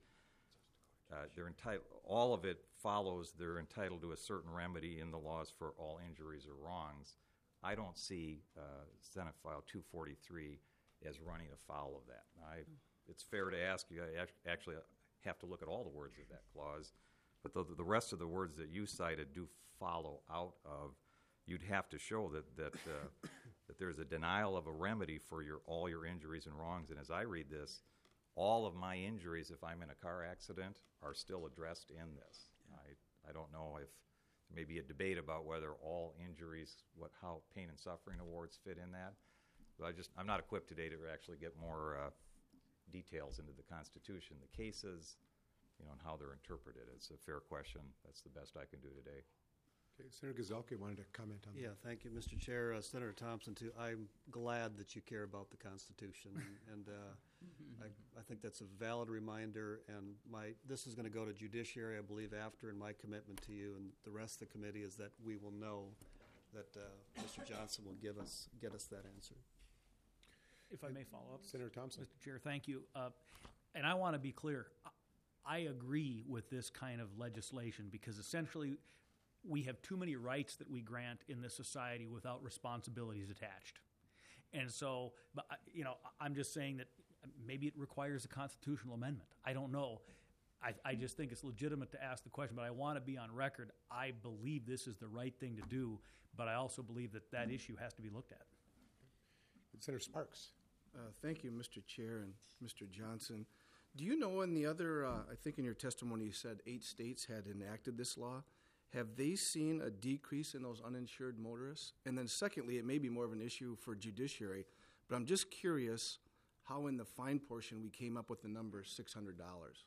Speaker 9: Uh, they're entitled. All of it follows. They're entitled to a certain remedy in the laws for all injuries or wrongs. I don't see uh, Senate File two forty-three as running afoul of that. I, it's fair to ask you. I act- actually have to look at all the words of that clause, but the, the rest of the words that you cited do follow out of. You'd have to show that that uh, that there's a denial of a remedy for your all your injuries and wrongs. And as I read this, all of my injuries, if I'm in a car accident, are still addressed in this. I, I don't know if there may be a debate about whether all injuries, what how pain and suffering awards fit in that. But I just I'm not equipped today to actually get more uh, details into the Constitution, the cases, you know, and how they're interpreted. It's a fair question. That's the best I can do today.
Speaker 1: Okay, Senator Gazelka wanted to comment on
Speaker 8: Yeah,
Speaker 1: that.
Speaker 8: thank you, Mister Chair. Uh, Senator Thompson, too. I'm glad that you care about the Constitution, and, and uh, I, I think that's a valid reminder. And my this is going to go to Judiciary, I believe, after. And my commitment to you and the rest of the committee is that we will know that uh, Mister Johnson will give us get us that answer.
Speaker 11: If I may follow up.
Speaker 1: Senator Thompson.
Speaker 11: Mister Chair, thank you. Uh, and I want to be clear. I agree with this kind of legislation because essentially we have too many rights that we grant in this society without responsibilities attached. And so, but, I- you know, I- I'm just saying that maybe it requires a constitutional amendment. I don't know. I, I just think it's legitimate to ask the question, but I want to be on record. I believe this is the right thing to do, but I also believe that that issue has to be looked at.
Speaker 1: Senator Sparks.
Speaker 12: Uh, Thank you, Mister Chair and Mister Johnson. Do you know in the other, uh, I think in your testimony you said eight states had enacted this law. Have they seen a decrease in those uninsured motorists? And then secondly, it may be more of an issue for judiciary, but I'm just curious how in the fine portion we came up with the number six hundred dollars.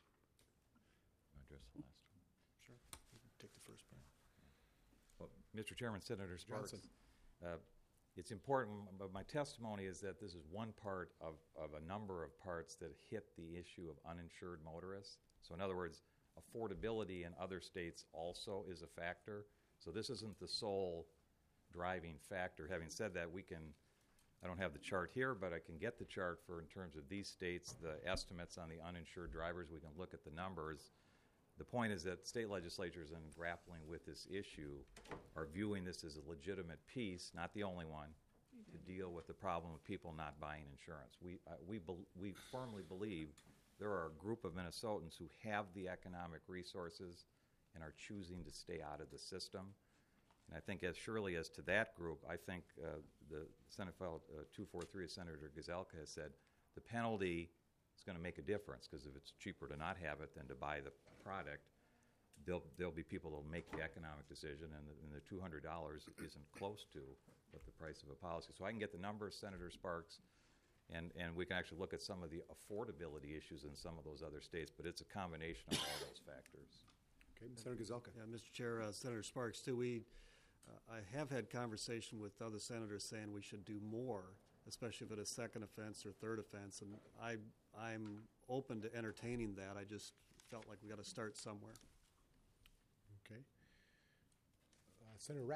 Speaker 9: Address the last one.
Speaker 1: Sure. Take the first part.
Speaker 9: Well, Mister Chairman, Senator Sparks,
Speaker 1: Johnson.
Speaker 9: uh, it's important, but my testimony is that this is one part of, of a number of parts that hit the issue of uninsured motorists. So in other words, affordability in other states also is a factor. So this isn't the sole driving factor. Having said that, we can, I don't have the chart here, but I can get the chart for, in terms of these states, the estimates on the uninsured drivers. We can look at the numbers. The point is that state legislatures, in grappling with this issue, are viewing this as a legitimate piece, not the only one, to deal with the problem of people not buying insurance. We, uh, we, bel we firmly believe there are a group of Minnesotans who have the economic resources and are choosing to stay out of the system. And I think as surely as to that group, I think uh, the Senate File uh, two forty-three, as Senator Gazelka has said, the penalty is going to make a difference, because if it's cheaper to not have it than to buy the product, there'll, there'll be people that will make the economic decision, and the, and the two hundred dollars isn't close to what the price of a policy. So I can get the numbers, Senator Sparks, and, and we can actually look at some of the affordability issues in some of those other states, but it's a combination of all those factors.
Speaker 1: Okay, Senator Gazelka.
Speaker 8: Yeah, Mister Chair, uh, Senator Sparks, too. We, uh, I have had conversation with other senators saying we should do more, especially if it's a second offense or third offense, and I, I'm open to entertaining that. I just felt like we got to start somewhere.
Speaker 1: Okay. Uh, Senator Rest.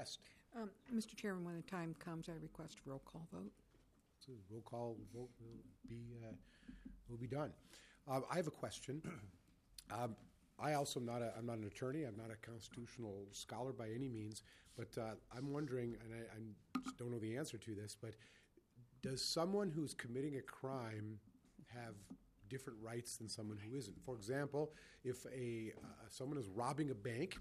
Speaker 4: Um, Mister Chairman, when the time comes, I request a roll call vote.
Speaker 1: So roll call vote will be uh, will be done. Uh, I have a question. Um, I also am not a, I'm not an attorney. I'm not a constitutional scholar by any means. But uh, I'm wondering, and I, I just don't know the answer to this, but does someone who's committing a crime have different rights than someone who isn't? For example, if a uh, someone is robbing a bank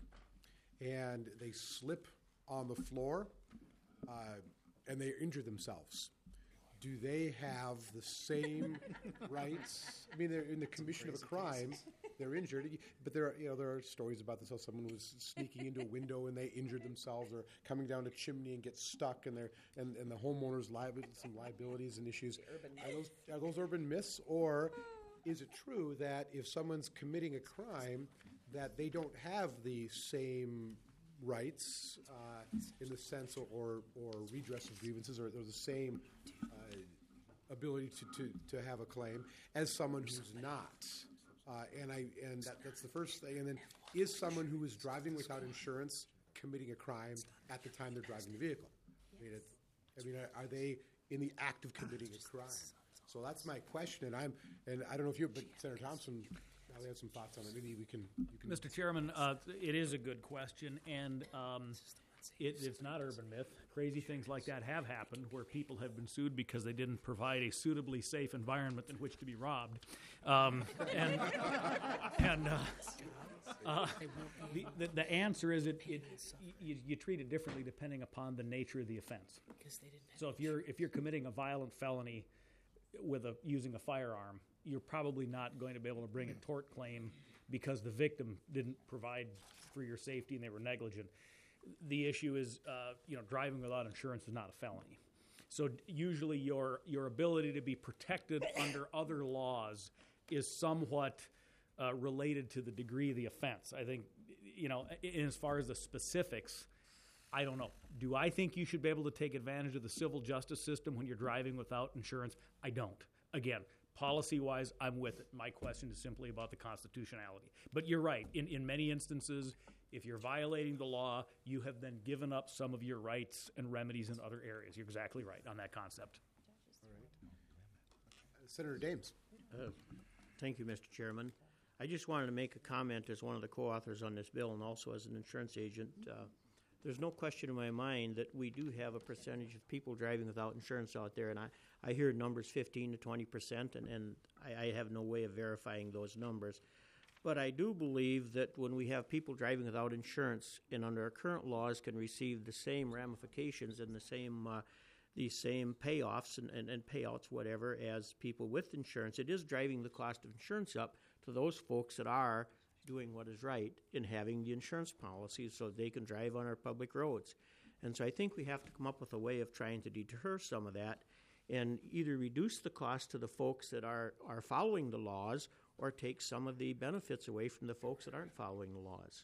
Speaker 1: and they slip on the floor uh, and they injure themselves, do they have the same rights? I mean, they're in the commission of a crime. They're injured, but there are, you know, there are stories about this. How someone was sneaking into a window and they injured themselves, or coming down a chimney and get stuck, and they're and, and the homeowner's liable some liabilities and issues. Are those are those urban myths, or is it true that if someone's committing a crime, that they don't have the same rights uh, in the sense or, or, or redress of grievances, or, or the same uh, ability to, to, to have a claim as someone who's not? Uh, and I and that, that's the first thing. And then, is someone who is driving without insurance committing a crime at the time they're driving the vehicle? I mean, it, I mean, are, are they in the act of committing a crime? So that's my question. And I'm and I don't know if you, but Senator Thompson probably have some thoughts on it. Maybe we can. You can
Speaker 11: Mister Chairman, uh, it is a good question, and um, it, it's not urban myth. Crazy things like that have happened, where people have been sued because they didn't provide a suitably safe environment in which to be robbed. Um, and and uh, uh, the, the, the answer is it, it you, you treat it differently depending upon the nature of the offense. So if you're if you're committing a violent felony with a using a firearm, you're probably not going to be able to bring a tort claim because the victim didn't provide for your safety and they were negligent. The issue is, uh, you know, driving without insurance is not a felony. So usually your your ability to be protected under other laws is somewhat uh, related to the degree of the offense. I think, you know, in as far as the specifics, I don't know. Do I think you should be able to take advantage of the civil justice system when you're driving without insurance? I don't. Again, policy-wise, I'm with it. My question is simply about the constitutionality. But you're right. In, in many instances, if you're violating the law, you have then given up some of your rights and remedies in other areas. You're exactly right on that concept.
Speaker 1: All right. Uh, Senator Dames.
Speaker 13: Uh, thank you, Mister Chairman. I just wanted to make a comment as one of the co-authors on this bill and also as an insurance agent. Uh, there's no question in my mind that we do have a percentage of people driving without insurance out there, and I, I hear numbers fifteen to twenty percent, and, and I, I have no way of verifying those numbers. But I do believe that when we have people driving without insurance and under our current laws can receive the same ramifications and the same uh, the same payoffs and, and, and payouts, whatever, as people with insurance, it is driving the cost of insurance up to those folks that are doing what is right in having the insurance policies so they can drive on our public roads. And so I think we have to come up with a way of trying to deter some of that and either reduce the cost to the folks that are, are following the laws or take some of the benefits away from the folks that aren't following the laws.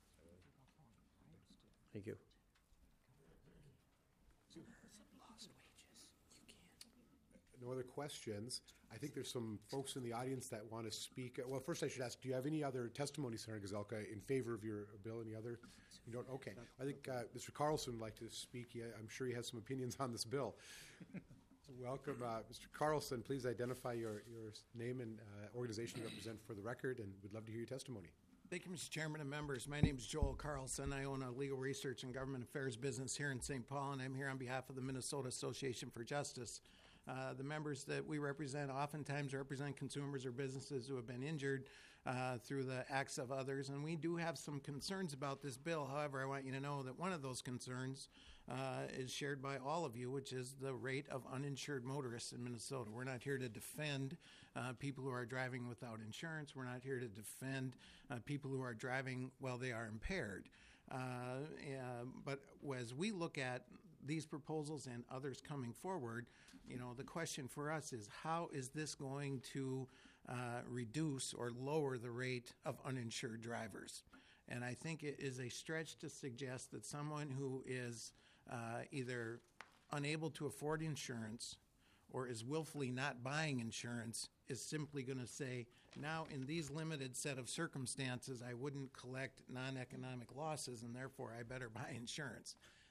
Speaker 13: Thank you.
Speaker 1: No other questions. I think there's some folks in the audience that want to speak. Well, first I should ask, do you have any other testimony, Senator Gazelka, in favor of your bill? Any other? You don't? Okay. I think uh, Mister Carlson would like to speak. Yeah, I'm sure he has some opinions on this bill. So welcome, uh, Mister Carlson. Please identify your, your name and uh, organization you represent for the record, and we'd love to hear your testimony.
Speaker 14: Thank you, Mister Chairman and members. My name is Joel Carlson. I own a legal research and government affairs business here in Saint Paul, and I'm here on behalf of the Minnesota Association for Justice. Uh, the members that we represent oftentimes represent consumers or businesses who have been injured uh, through the acts of others, and we do have some concerns about this bill. However, I want you to know that one of those concerns uh, is shared by all of you, which is the rate of uninsured motorists in Minnesota. We're not here to defend uh, people who are driving without insurance. We're not here to defend uh, people who are driving while they are impaired. Uh, uh, but as we look at these proposals and others coming forward, you know, the question for us is how is this going to uh, reduce or lower the rate of uninsured drivers? And I think it is a stretch to suggest that someone who is uh, either unable to afford insurance or is willfully not buying insurance is simply going to say, now in these limited set of circumstances, I wouldn't collect non-economic losses and therefore I better buy insurance.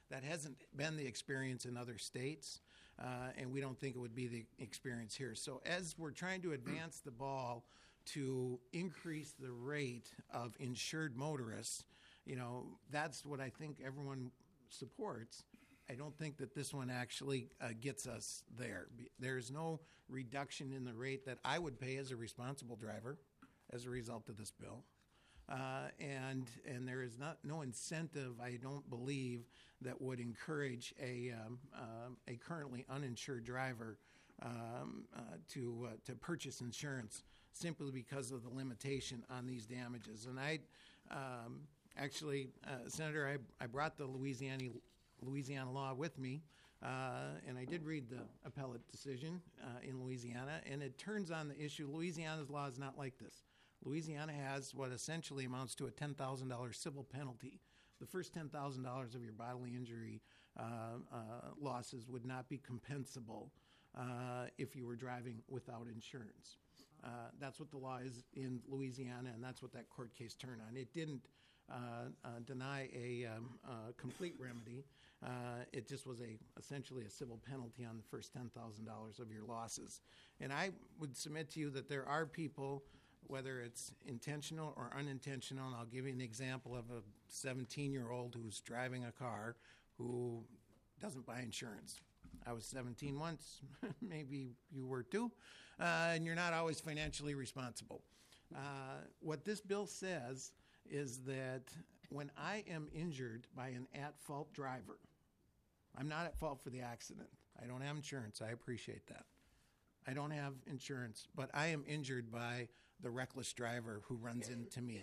Speaker 14: That hasn't been the experience in other states, uh, and we don't think it would be the experience here. So as we're trying to advance the ball to increase the rate of insured motorists, you know, that's what I think everyone supports. I don't think that this one actually uh, gets us there. Be- There's no reduction in the rate that I would pay as a responsible driver as a result of this bill. Uh, and and there is not no incentive, I don't believe, that would encourage a um, uh, a currently uninsured driver um, uh, to uh, to purchase insurance simply because of the limitation on these damages. And I um, actually, uh, Senator, I, I brought the Louisiana Louisiana law with me, uh, and I did read the appellate decision uh, in Louisiana, and it turns on the issue. Louisiana's law is not like this. Louisiana has what essentially amounts to a ten thousand dollars civil penalty. The first ten thousand dollars of your bodily injury uh, uh, losses would not be compensable uh, if you were driving without insurance. Uh, that's what the law is in Louisiana, and that's what that court case turned on. It didn't uh, uh, deny a um, uh, complete remedy. Uh, it just was a essentially a civil penalty on the first ten thousand dollars of your losses. And I would submit to you that there are people, whether it's intentional or unintentional, and I'll give you an example of a seventeen-year-old who's driving a car who doesn't buy insurance. I was seventeen once, maybe you were too, uh, and you're not always financially responsible. Uh, what this bill says is that when I am injured by an at-fault driver, I'm not at fault for the accident. I don't have insurance. I appreciate that. I don't have insurance, but I am injured by the reckless driver who runs into me.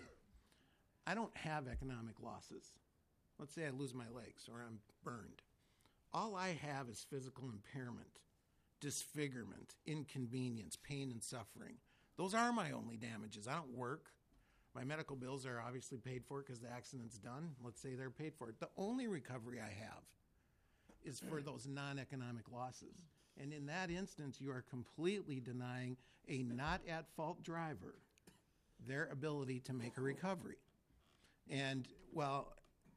Speaker 14: I don't have economic losses. Let's say I lose my legs or I'm burned. All I have is physical impairment, disfigurement, inconvenience, pain, and suffering. Those are my only damages. I don't work. My medical bills are obviously paid for because the accident's done. Let's say they're paid for. The only recovery I have is for those non-economic losses. And in that instance, you are completely denying a not-at-fault driver their ability to make a recovery. And, well,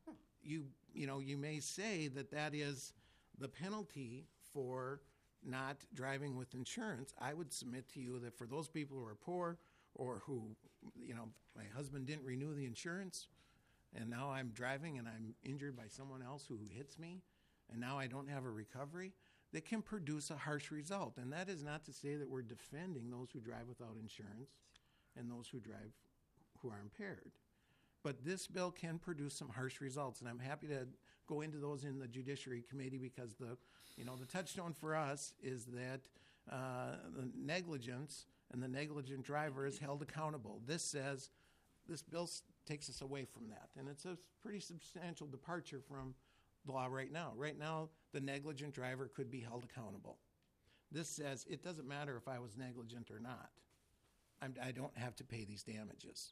Speaker 14: you you know, you may say that that is the penalty for not driving with insurance. I would submit to you that for those people who are poor or who, you know, my husband didn't renew the insurance, and now I'm driving and I'm injured by someone else who hits me, and now I don't have a recovery, that can produce a harsh result. And that is not to say that we're defending those who drive without insurance and those who drive who are impaired. But this bill can produce some harsh results, and I'm happy to go into those in the Judiciary Committee because the, you know, the touchstone for us is that uh, the negligence and the negligent driver is held accountable. This says, this bill takes us away from that, and it's a pretty substantial departure from law right now. Right now, the negligent driver could be held accountable. This says it doesn't matter if I was negligent or not. I'm, I don't have to pay these damages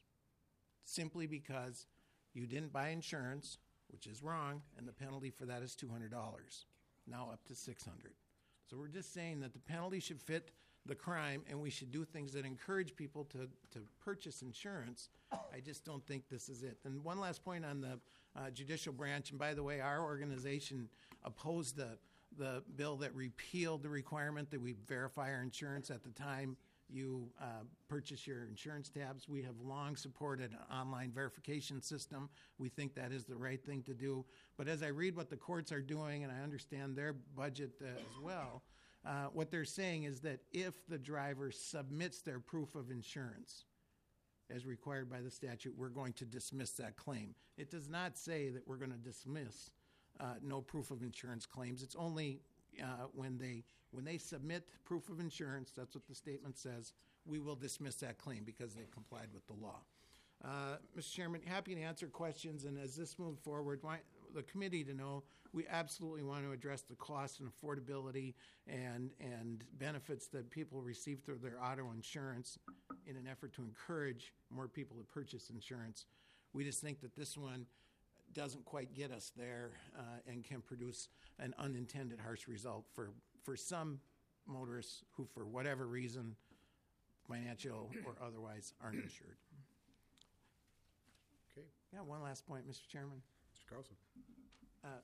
Speaker 14: simply because you didn't buy insurance, which is wrong, and the penalty for that is two hundred dollars, now up to six hundred dollars. So we're just saying that the penalty should fit the crime, and we should do things that encourage people to, to purchase insurance. I just don't think this is it. And one last point on the uh, judicial branch, and by the way, our organization opposed the, the bill that repealed the requirement that we verify our insurance at the time you uh, purchase your insurance tabs. We have long supported an online verification system. We think that is the right thing to do. But as I read what the courts are doing, and I understand their budget uh, as well, Uh, what they're saying is that if the driver submits their proof of insurance as required by the statute, we're going to dismiss that claim. It does not say that we're going to dismiss uh, no proof of insurance claims. It's only uh, when they when they submit proof of insurance, that's what the statement says, we will dismiss that claim because they complied with the law. Uh, Mister Chairman, happy to answer questions, and as this moves forward, why, the committee to know we absolutely want to address the cost and affordability and and benefits that people receive through their auto insurance in an effort to encourage more people to purchase insurance. We just think that this one doesn't quite get us there uh, and can produce an unintended harsh result for, for some motorists who, for whatever reason, financial or otherwise, aren't insured.
Speaker 1: Okay.
Speaker 14: Yeah, one last point, Mister Chairman.
Speaker 1: Mister Carlson.
Speaker 14: Uh,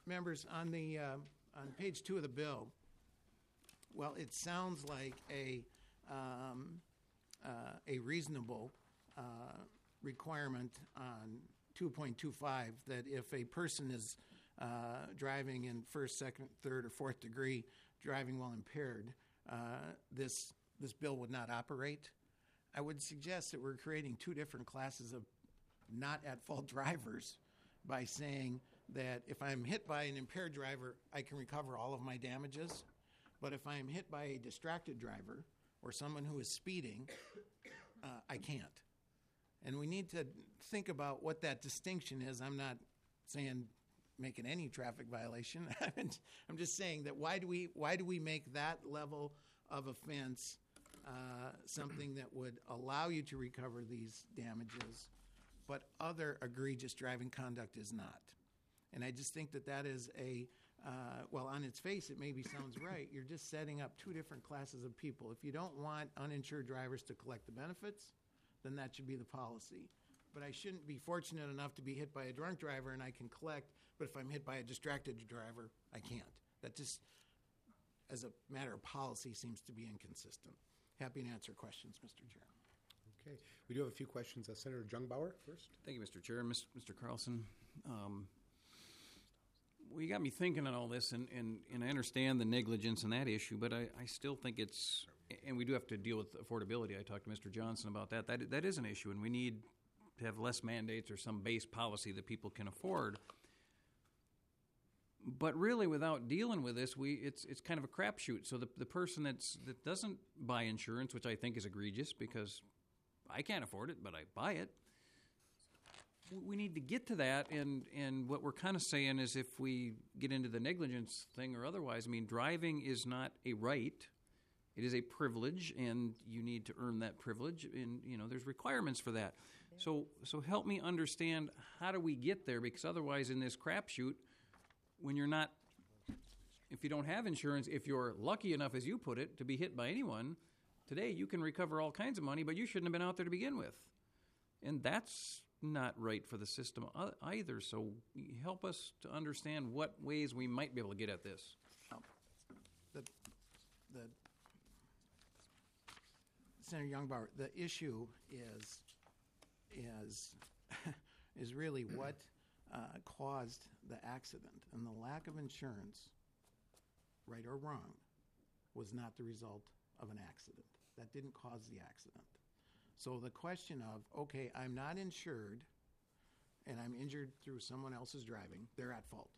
Speaker 14: members, on the uh, on page two of the bill, well, it sounds like a um, uh, a reasonable uh, requirement on two point two five that if a person is uh, driving in first, second, third, or fourth degree driving while impaired, uh, this this bill would not operate. I would suggest that we're creating two different classes of not at fault drivers by saying that if I'm hit by an impaired driver, I can recover all of my damages. But if I'm hit by a distracted driver or someone who is speeding, uh, I can't. And we need to think about what that distinction is. I'm not saying making any traffic violation. I'm just saying that why do we why do we make that level of offense uh, something that would allow you to recover these damages, but other egregious driving conduct is not? And I just think that that is a, uh, well, on its face, it maybe sounds right. You're just setting up two different classes of people. If you don't want uninsured drivers to collect the benefits, then that should be the policy. But I shouldn't be fortunate enough to be hit by a drunk driver and I can collect, but if I'm hit by a distracted driver, I can't. That just, as a matter of policy, seems to be inconsistent. Happy to answer questions, Mister Chair.
Speaker 1: Okay. We do have a few questions. Uh, Senator Jungbauer first.
Speaker 10: Thank you, Mister Chair. Mister Carlson, um, well, you got me thinking on all this, and, and, and I understand the negligence in that issue, but I, I still think it's, and we do have to deal with affordability. I talked to Mister Johnson about that. That that is an issue, and we need to have less mandates or some base policy that people can afford. But really, without dealing with this, we it's it's kind of a crapshoot. So the the person that's that doesn't buy insurance, which I think is egregious because I can't afford it, but I buy it. We need to get to that, and, and what we're kind of saying is if we get into the negligence thing or otherwise, I mean, driving is not a right. It is a privilege, and you need to earn that privilege, and, you know, there's requirements for that. Yeah. So so help me understand, how do we get there? Because otherwise in this crapshoot, when you're not, if you don't have insurance, if you're lucky enough, as you put it, to be hit by anyone, today you can recover all kinds of money, but you shouldn't have been out there to begin with. And that's not right for the system either. So help us to understand what ways we might be able to get at this.
Speaker 14: The, the Senator Jungbauer, the issue is is is really what uh, caused the accident, and the lack of insurance, right or wrong, was not the result of an accident. That didn't cause the accident. So the question of, okay, I'm not insured and I'm injured through someone else's driving, they're at fault.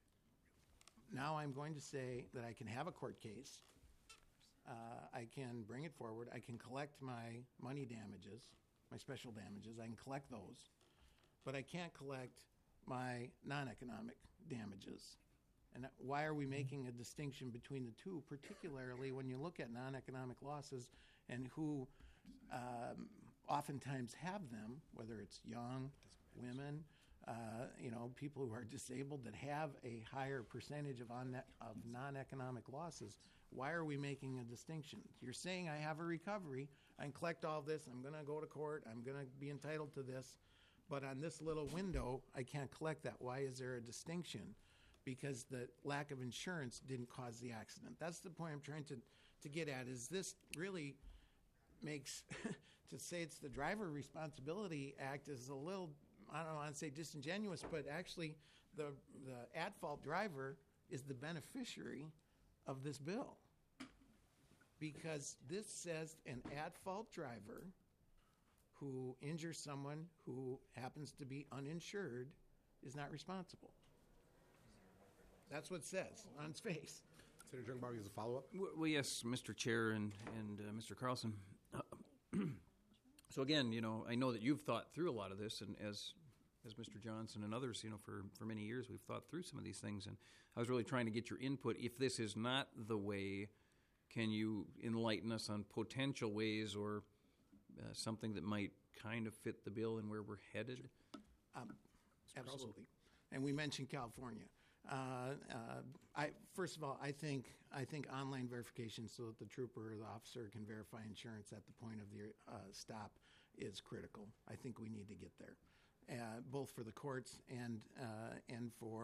Speaker 14: Now I'm going to say that I can have a court case, uh, I can bring it forward, I can collect my money damages, my special damages, I can collect those, but I can't collect my non-economic damages. And why are we making a distinction between the two, particularly when you look at non-economic losses and who um, oftentimes have them, whether it's young, women, uh, you know, people who are disabled that have a higher percentage of, on of non-economic losses. Why are we making a distinction? You're saying I have a recovery, I can collect all this, I'm going to go to court, I'm going to be entitled to this, but on this little window, I can't collect that. Why is there a distinction? Because the lack of insurance didn't cause the accident. That's the point I'm trying to, to get at, is this really makes, to say it's the Driver Responsibility Act is a little, I don't want to say disingenuous, but actually the, the at-fault driver is the beneficiary of this bill. Because this says an at-fault driver who injures someone who happens to be uninsured is not responsible. That's what it says on its face.
Speaker 1: Senator Jungbauer, has a follow-up?
Speaker 10: Well, yes, Mister Chair and, and uh, Mister Carlson. Uh, so again, you know, I know that you've thought through a lot of this, and as as Mister Johnson and others, you know, for, for many years we've thought through some of these things, and I was really trying to get your input. If this is not the way, can you enlighten us on potential ways or uh, something that might kind of fit the bill and where we're headed?
Speaker 14: Um, absolutely. And we mentioned California. Uh, uh, I, first of all, I think I think online verification so that the trooper or the officer can verify insurance at the point of the uh, stop is critical. I think we need to get there, uh, both for the courts and uh, and for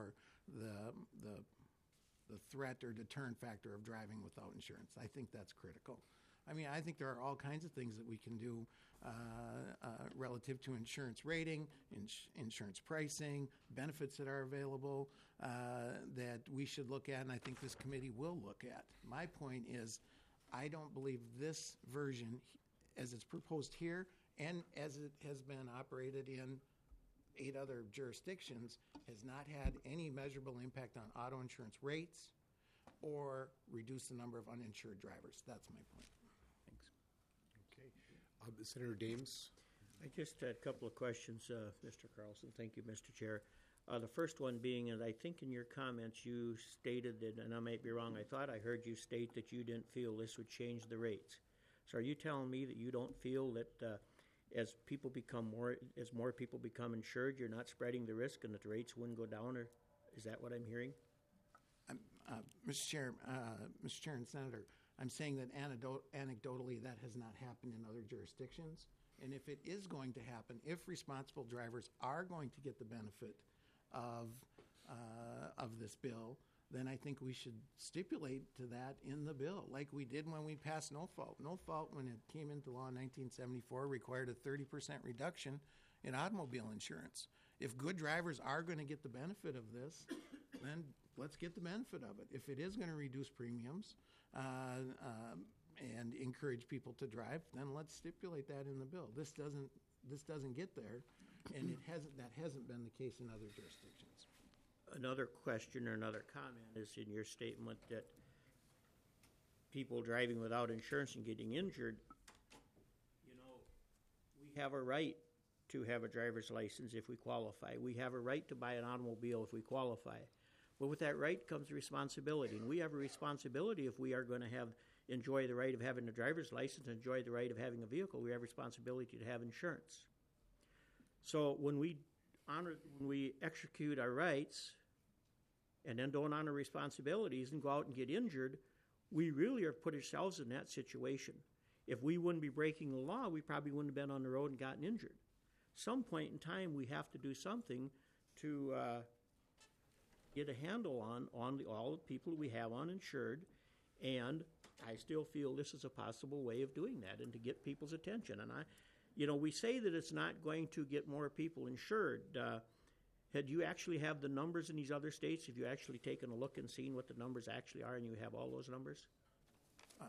Speaker 14: the the the threat or deterrent factor of driving without insurance. I think that's critical. I mean, I think there are all kinds of things that we can do uh, uh, relative to insurance rating, ins- insurance pricing, benefits that are available uh, that we should look at, and I think this committee will look at. My point is, I don't believe this version, as it's proposed here, and as it has been operated in eight other jurisdictions, has not had any measurable impact on auto insurance rates or reduce the number of uninsured drivers. That's my point.
Speaker 11: Thanks.
Speaker 1: Okay. Uh, Senator Dames?
Speaker 13: I just had a couple of questions, uh, Mister Carlson. Thank you, Mister Chair. Uh, the first one being, and I think in your comments you stated that, and I might be wrong, I thought I heard you state that you didn't feel this would change the rates. So are you telling me that you don't feel that uh, as people become more, as more people become insured, you're not spreading the risk and that the rates wouldn't go down, or is that what I'm hearing?
Speaker 14: Um, uh, Mister Chair, uh, Mister Chair and Senator, I'm saying that anecdot- anecdotally that has not happened in other jurisdictions. And if it is going to happen, if responsible drivers are going to get the benefit of uh, of this bill, then I think we should stipulate to that in the bill, like we did when we passed no fault. No fault, when it came into law in nineteen seventy-four, required a thirty percent reduction in automobile insurance. If good drivers are going to get the benefit of this, then let's get the benefit of it. If it is going to reduce premiums uh, um, and encourage people to drive, then let's stipulate that in the bill. This doesn't. This doesn't get there, and it hasn't. That hasn't been the case in other jurisdictions.
Speaker 13: Another question or another comment is in your statement that people driving without insurance and getting injured, you know, we have a right to have a driver's license if we qualify. We have a right to buy an automobile if we qualify. But with that right comes responsibility, and we have a responsibility if we are going to have enjoy the right of having a driver's license, enjoy the right of having a vehicle. We have responsibility to have insurance. So when we honor, when we execute our rights, and then don't honor responsibilities and go out and get injured, we really are put ourselves in that situation. If we wouldn't be breaking the law, we probably wouldn't have been on the road and gotten injured. Some point in time, we have to do something to uh, get a handle on, on the, all the people we have uninsured, and I still feel this is a possible way of doing that and to get people's attention. And I, you know, we say that it's not going to get more people insured. Uh, Had you actually have the numbers in these other states? Have you actually taken a look and seen what the numbers actually are, and you have all those numbers?
Speaker 14: Um,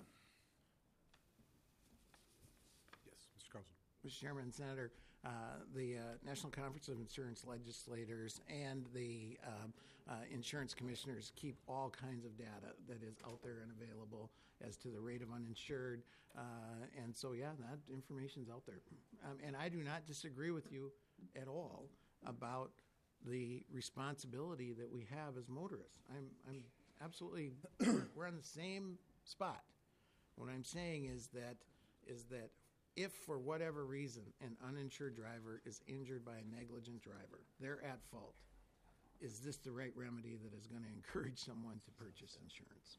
Speaker 14: yes, Mister Carlson. Mister Chairman and Senator, uh, the uh, National Conference of Insurance Legislators and the um, uh, insurance commissioners keep all kinds of data that is out there and available as to the rate of uninsured. Uh, and so, yeah, that information's out there. Um, and I do not disagree with you at all about the responsibility that we have as motorists. I'm, I'm absolutely, we're on the same spot. What I'm saying is that, is that if for whatever reason an uninsured driver is injured by a negligent driver, they're at fault. Is this the right remedy that is going to encourage someone to purchase insurance?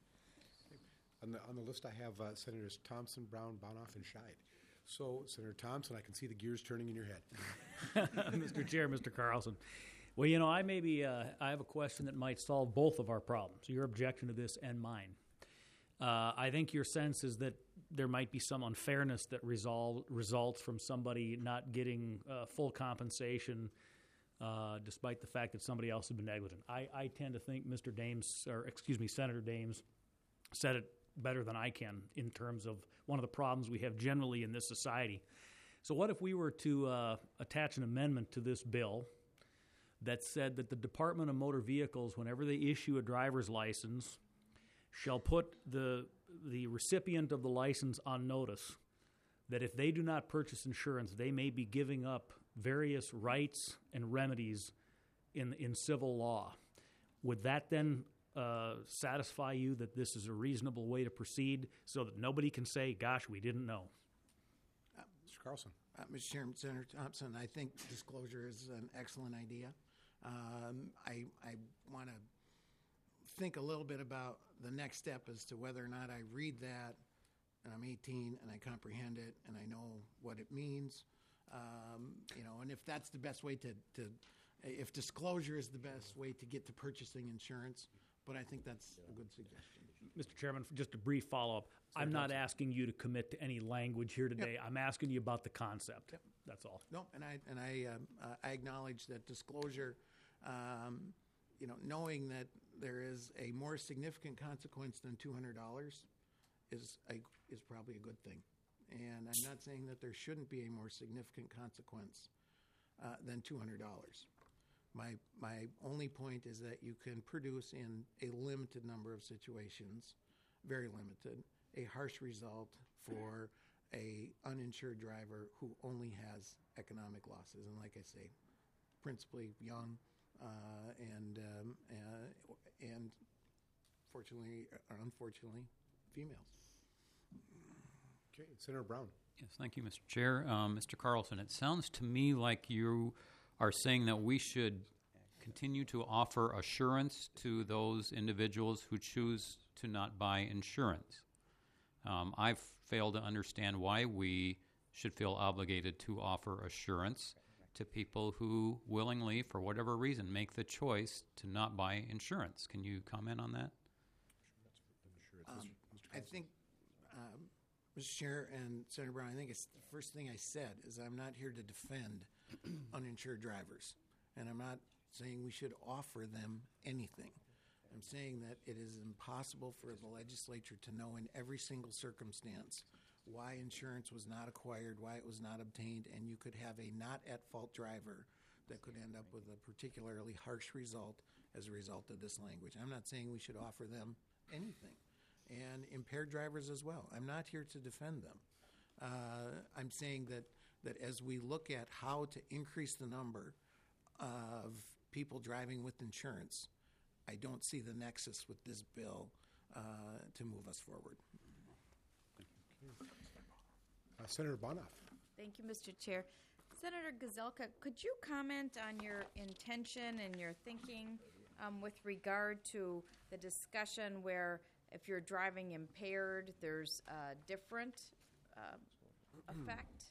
Speaker 1: On the, on the list, I have uh, Senators Thompson, Brown, Bonoff, and Scheid. So, Senator Thompson, I can see the gears turning in your head.
Speaker 11: Mister Chair, Mister Carlson. Well, you know, I maybe uh, I have a question that might solve both of our problems, your objection to this and mine. Uh, I think your sense is that there might be some unfairness that resolve, results from somebody not getting uh, full compensation uh, despite the fact that somebody else has been negligent. I, I tend to think Mister Dames, or excuse me, Senator Dames, said it better than I can in terms of one of the problems we have generally in this society. So what if we were to uh, attach an amendment to this bill that said that the Department of Motor Vehicles, whenever they issue a driver's license, shall put the the recipient of the license on notice that if they do not purchase insurance, they may be giving up various rights and remedies in in civil law. Would that then uh, satisfy you that this is a reasonable way to proceed so that nobody can say, gosh, we didn't know?
Speaker 14: Uh, Mister Carlson. Uh, Mister Chairman, Senator Thompson, I think disclosure is an excellent idea. Um, I, I want to think a little bit about the next step as to whether or not I read that and I'm eighteen and I comprehend it and I know what it means. Um, you know, and if that's the best way to, to if disclosure is the best way to get to purchasing insurance, but I think that's a good suggestion.
Speaker 11: Mister Chairman, just a brief follow-up. I'm not asking you to commit to any language here today. I'm asking you about the concept.
Speaker 14: Yep.
Speaker 11: That's all.
Speaker 14: No, and I and I um, uh, I acknowledge that disclosure. Um, you know, knowing that there is a more significant consequence than two hundred dollars is a, is probably a good thing. And I'm not saying that there shouldn't be a more significant consequence uh, than two hundred dollars. My my only point is that you can produce in a limited number of situations, very limited, a harsh result for a uninsured driver who only has economic losses, and like I say, principally young uh, and um, uh, and fortunately or unfortunately females.
Speaker 1: Okay, Senator Brown.
Speaker 7: Yes, thank you, Mister Chair. Um, Mister Carlson, it sounds to me like you are saying that we should continue to offer assurance to those individuals who choose to not buy insurance. Um, I've failed to understand why we should feel obligated to offer assurance to people who willingly, for whatever reason, make the choice to not buy insurance. Can you comment on that?
Speaker 14: Um, I think, um, Mister Chair and Senator Brown, I think it's the first thing I said is I'm not here to defend uninsured drivers, and I'm not saying we should offer them anything. I'm saying that it is impossible for the legislature to know in every single circumstance why insurance was not acquired, why it was not obtained, and you could have a not-at-fault driver that could end up with a particularly harsh result as a result of this language. I'm not saying we should offer them anything, and impaired drivers as well. I'm not here to defend them. Uh, I'm saying that, that as we look at how to increase the number of people driving with insurance, I don't see the nexus with this bill uh, to move us forward.
Speaker 1: Uh, Senator Bonoff.
Speaker 15: Thank you, Mister Chair. Senator Gazelka, could you comment on your intention and your thinking um, with regard to the discussion where if you're driving impaired, there's a different uh, effect?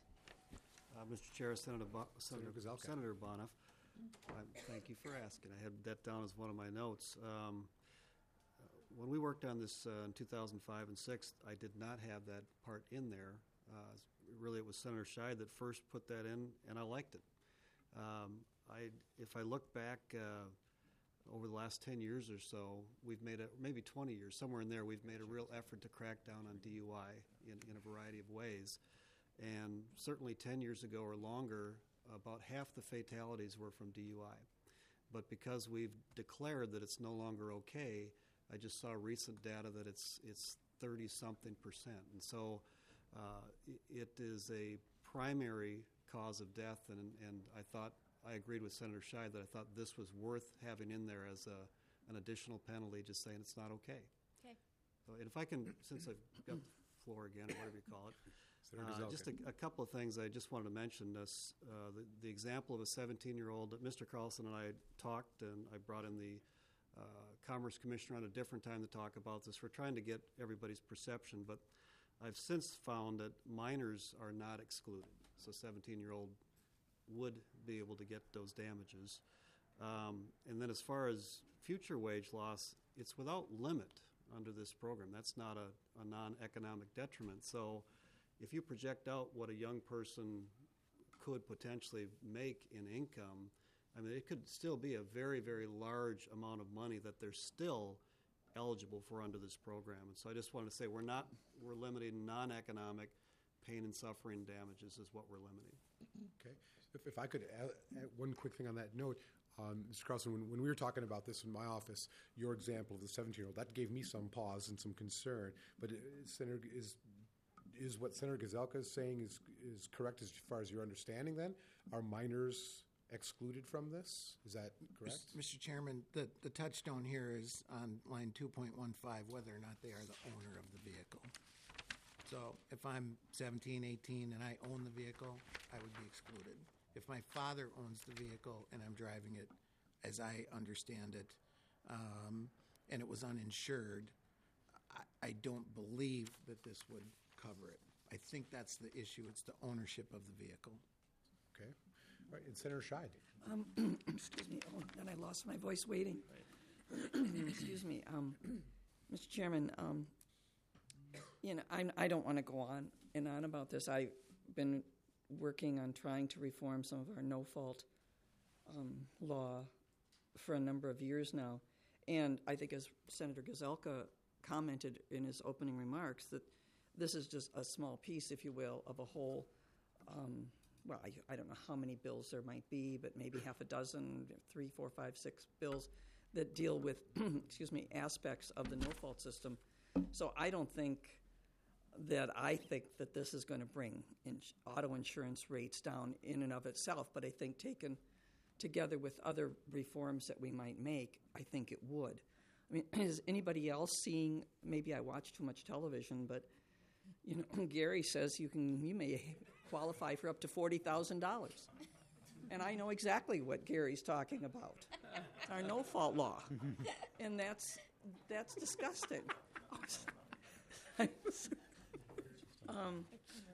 Speaker 8: Uh, Mister Chair, Senator, Bo- Senator,
Speaker 1: Senator Gazelka.
Speaker 8: Senator Bonoff, I, thank you for asking. I had that down as one of my notes. Um, uh, when we worked on this uh, in two thousand five and six, I did not have that part in there. Uh, really, it was Senator Scheid that first put that in, and I liked it. Um, I, if I look back uh, over the last ten years or so, we've made a, maybe twenty years, somewhere in there, we've made a real effort to crack down on D U I in, in a variety of ways. And certainly ten years ago or longer, about half the fatalities were from D U I. But because we've declared that it's no longer okay, I just saw recent data that it's it's thirty-something percent. And so uh, it is a primary cause of death, and, and I thought, I agreed with Senator Scheid that I thought this was worth having in there as a, an additional penalty, just saying it's not okay.
Speaker 15: Okay.
Speaker 8: So, and if I can, since I've got the floor again, or whatever you call it,
Speaker 1: Senator
Speaker 8: Uh, just a, a couple of things I just wanted to mention. This, uh, the, the example of a seventeen-year-old that Mister Carlson and I talked, and I brought in the uh, Commerce Commissioner on a different time to talk about this. We're trying to get everybody's perception, but I've since found that minors are not excluded. So a seventeen-year-old would be able to get those damages. Um, and then as far as future wage loss, it's without limit under this program. That's not a, a non-economic detriment. So if you project out what a young person could potentially make in income, I mean, it could still be a very, very large amount of money that they're still eligible for under this program. And so I just wanted to say we're not, we're limiting non-economic pain and suffering damages is what we're limiting.
Speaker 1: Okay. If, if I could add, add one quick thing on that note, um, Mister Carlson, when, when we were talking about this in my office, your example of the seventeen-year-old, that gave me some pause and some concern. But uh, Senator, is is what Senator Gazelka is saying is is correct as far as your understanding then? Are minors excluded from this? Is that correct?
Speaker 14: Mister Chairman, the, the touchstone here is on line two point one five, whether or not they are the owner of the vehicle. So if I'm seventeen, eighteen, and I own the vehicle, I would be excluded. If my father owns the vehicle and I'm driving it, as I understand it, um, and it was uninsured, I, I don't believe that this would cover it. I think that's the issue. It's the ownership of the vehicle.
Speaker 1: Okay. All right, and Senator Scheid.
Speaker 6: Um, excuse me. Oh, and I lost my voice waiting. Excuse me. Um, Mister Chairman, um, you know, I'm, I don't want to go on and on about this. I've been working on trying to reform some of our no-fault um, law for a number of years now. And I think, as Senator Gazelka commented in his opening remarks, that this is just a small piece, if you will, of a whole, um, well, I, I don't know how many bills there might be, but maybe half a dozen, three, four, five, six bills that deal with, excuse me, aspects of the no-fault system. So I don't think that I think that this is going to bring in auto insurance rates down in and of itself, but I think taken together with other reforms that we might make, I think it would. I mean, is anybody else seeing, maybe I watch too much television, but you know, Gary says you can, you may qualify for up to forty thousand dollars. And I know exactly what Gary's talking about. Our no-fault law. And that's, that's disgusting. um,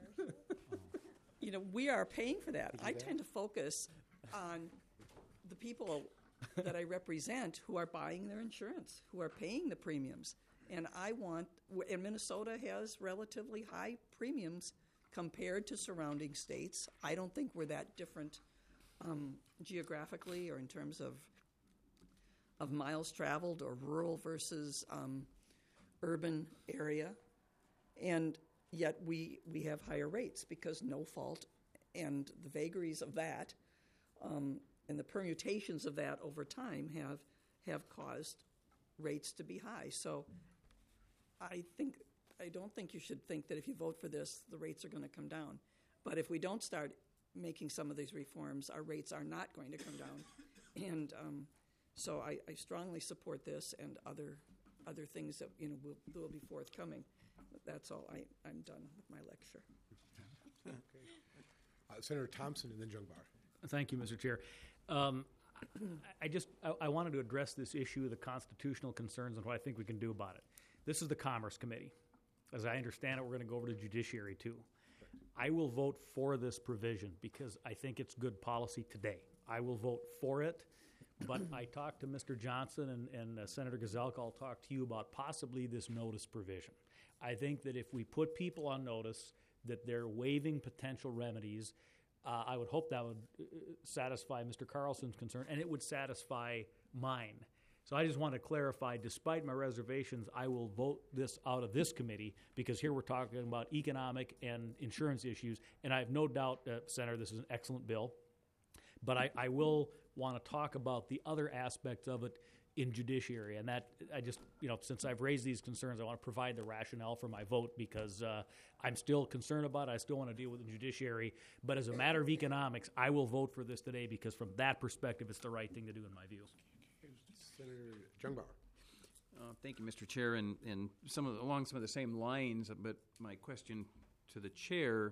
Speaker 6: you know, we are paying for that. I tend to focus on the people that I represent who are buying their insurance, who are paying the premiums. And I want, and Minnesota has relatively high premiums compared to surrounding states. I don't think we're that different um, geographically or in terms of of miles traveled or rural versus um, urban area. And yet we, we have higher rates because no fault and the vagaries of that um, and the permutations of that over time have have caused rates to be high. So I think I don't think you should think that if you vote for this, the rates are going to come down. But if we don't start making some of these reforms, our rates are not going to come down. And um, so I, I strongly support this and other other things that you know will, will be forthcoming. But that's all. I, I'm done with my lecture.
Speaker 1: Okay. Uh, Senator Thompson and then Jungbar.
Speaker 11: Thank you, Mister Chair. Um, I just I, I wanted to address this issue of the constitutional concerns and what I think we can do about it. This is the Commerce Committee. As I understand it, we're going to go over to Judiciary too. I will vote for this provision because I think it's good policy today. I will vote for it, but I talked to Mister Johnson and, and uh, Senator Gazelka. I'll talk to you about possibly this notice provision. I think that if we put people on notice that they're waiving potential remedies, uh, I would hope that would uh, satisfy Mister Carlson's concern, and it would satisfy mine. So I just want to clarify, despite my reservations, I will vote this out of this committee because here we're talking about economic and insurance issues, and I have no doubt, uh, Senator, this is an excellent bill. But I, I will want to talk about the other aspects of it in judiciary, and that I just, you know, since I've raised these concerns, I want to provide the rationale for my vote because uh, I'm still concerned about it. I still want to deal with the judiciary, but as a matter of economics, I will vote for this today because from that perspective, it's the right thing to do in my view.
Speaker 1: Senator Jungbar.
Speaker 10: Uh, thank you, Mister Chair, and, and some of the, along some of the same lines, but my question to the chair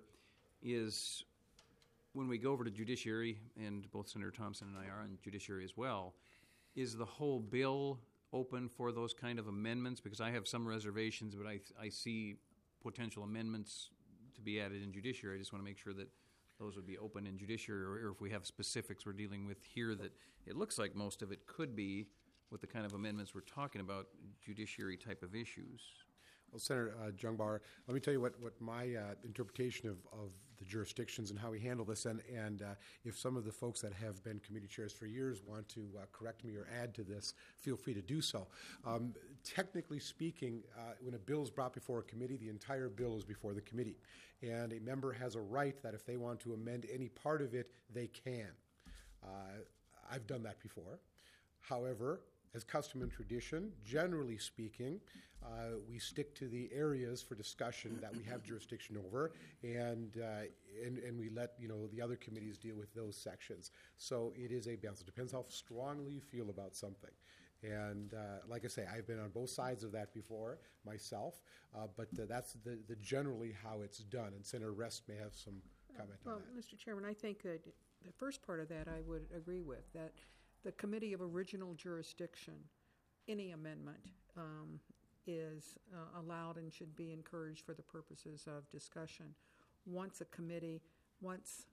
Speaker 10: is when we go over to judiciary, and both Senator Thompson and I are on judiciary as well, is the whole bill open for those kind of amendments? Because I have some reservations, but I, I see potential amendments to be added in judiciary. I just want to make sure that those would be open in judiciary, or, or if we have specifics we're dealing with here that it looks like most of it could be with the kind of amendments we're talking about, judiciary type of issues.
Speaker 1: Well, Senator uh, Jungbar, let me tell you what, what my uh, interpretation of, of the jurisdictions and how we handle this, and, and uh, if some of the folks that have been committee chairs for years want to uh, correct me or add to this, feel free to do so. Um, technically speaking, uh, when a bill is brought before a committee, the entire bill is before the committee. And a member has a right that if they want to amend any part of it, they can. Uh, I've done that before. However, as custom and tradition, generally speaking, uh, we stick to the areas for discussion that we have jurisdiction over, and, uh, and and we let you know the other committees deal with those sections. So it is a balance. It depends how strongly you feel about something. And uh, like I say, I've been on both sides of that before myself, uh, but uh, that's the, the generally how it's done. And Senator Rest may have some comment
Speaker 4: well,
Speaker 1: on that.
Speaker 4: Mister Chairman, I think that the first part of that I would agree with, that the Committee of Original Jurisdiction, any amendment um, is uh, allowed and should be encouraged for the purposes of discussion. Once a committee, once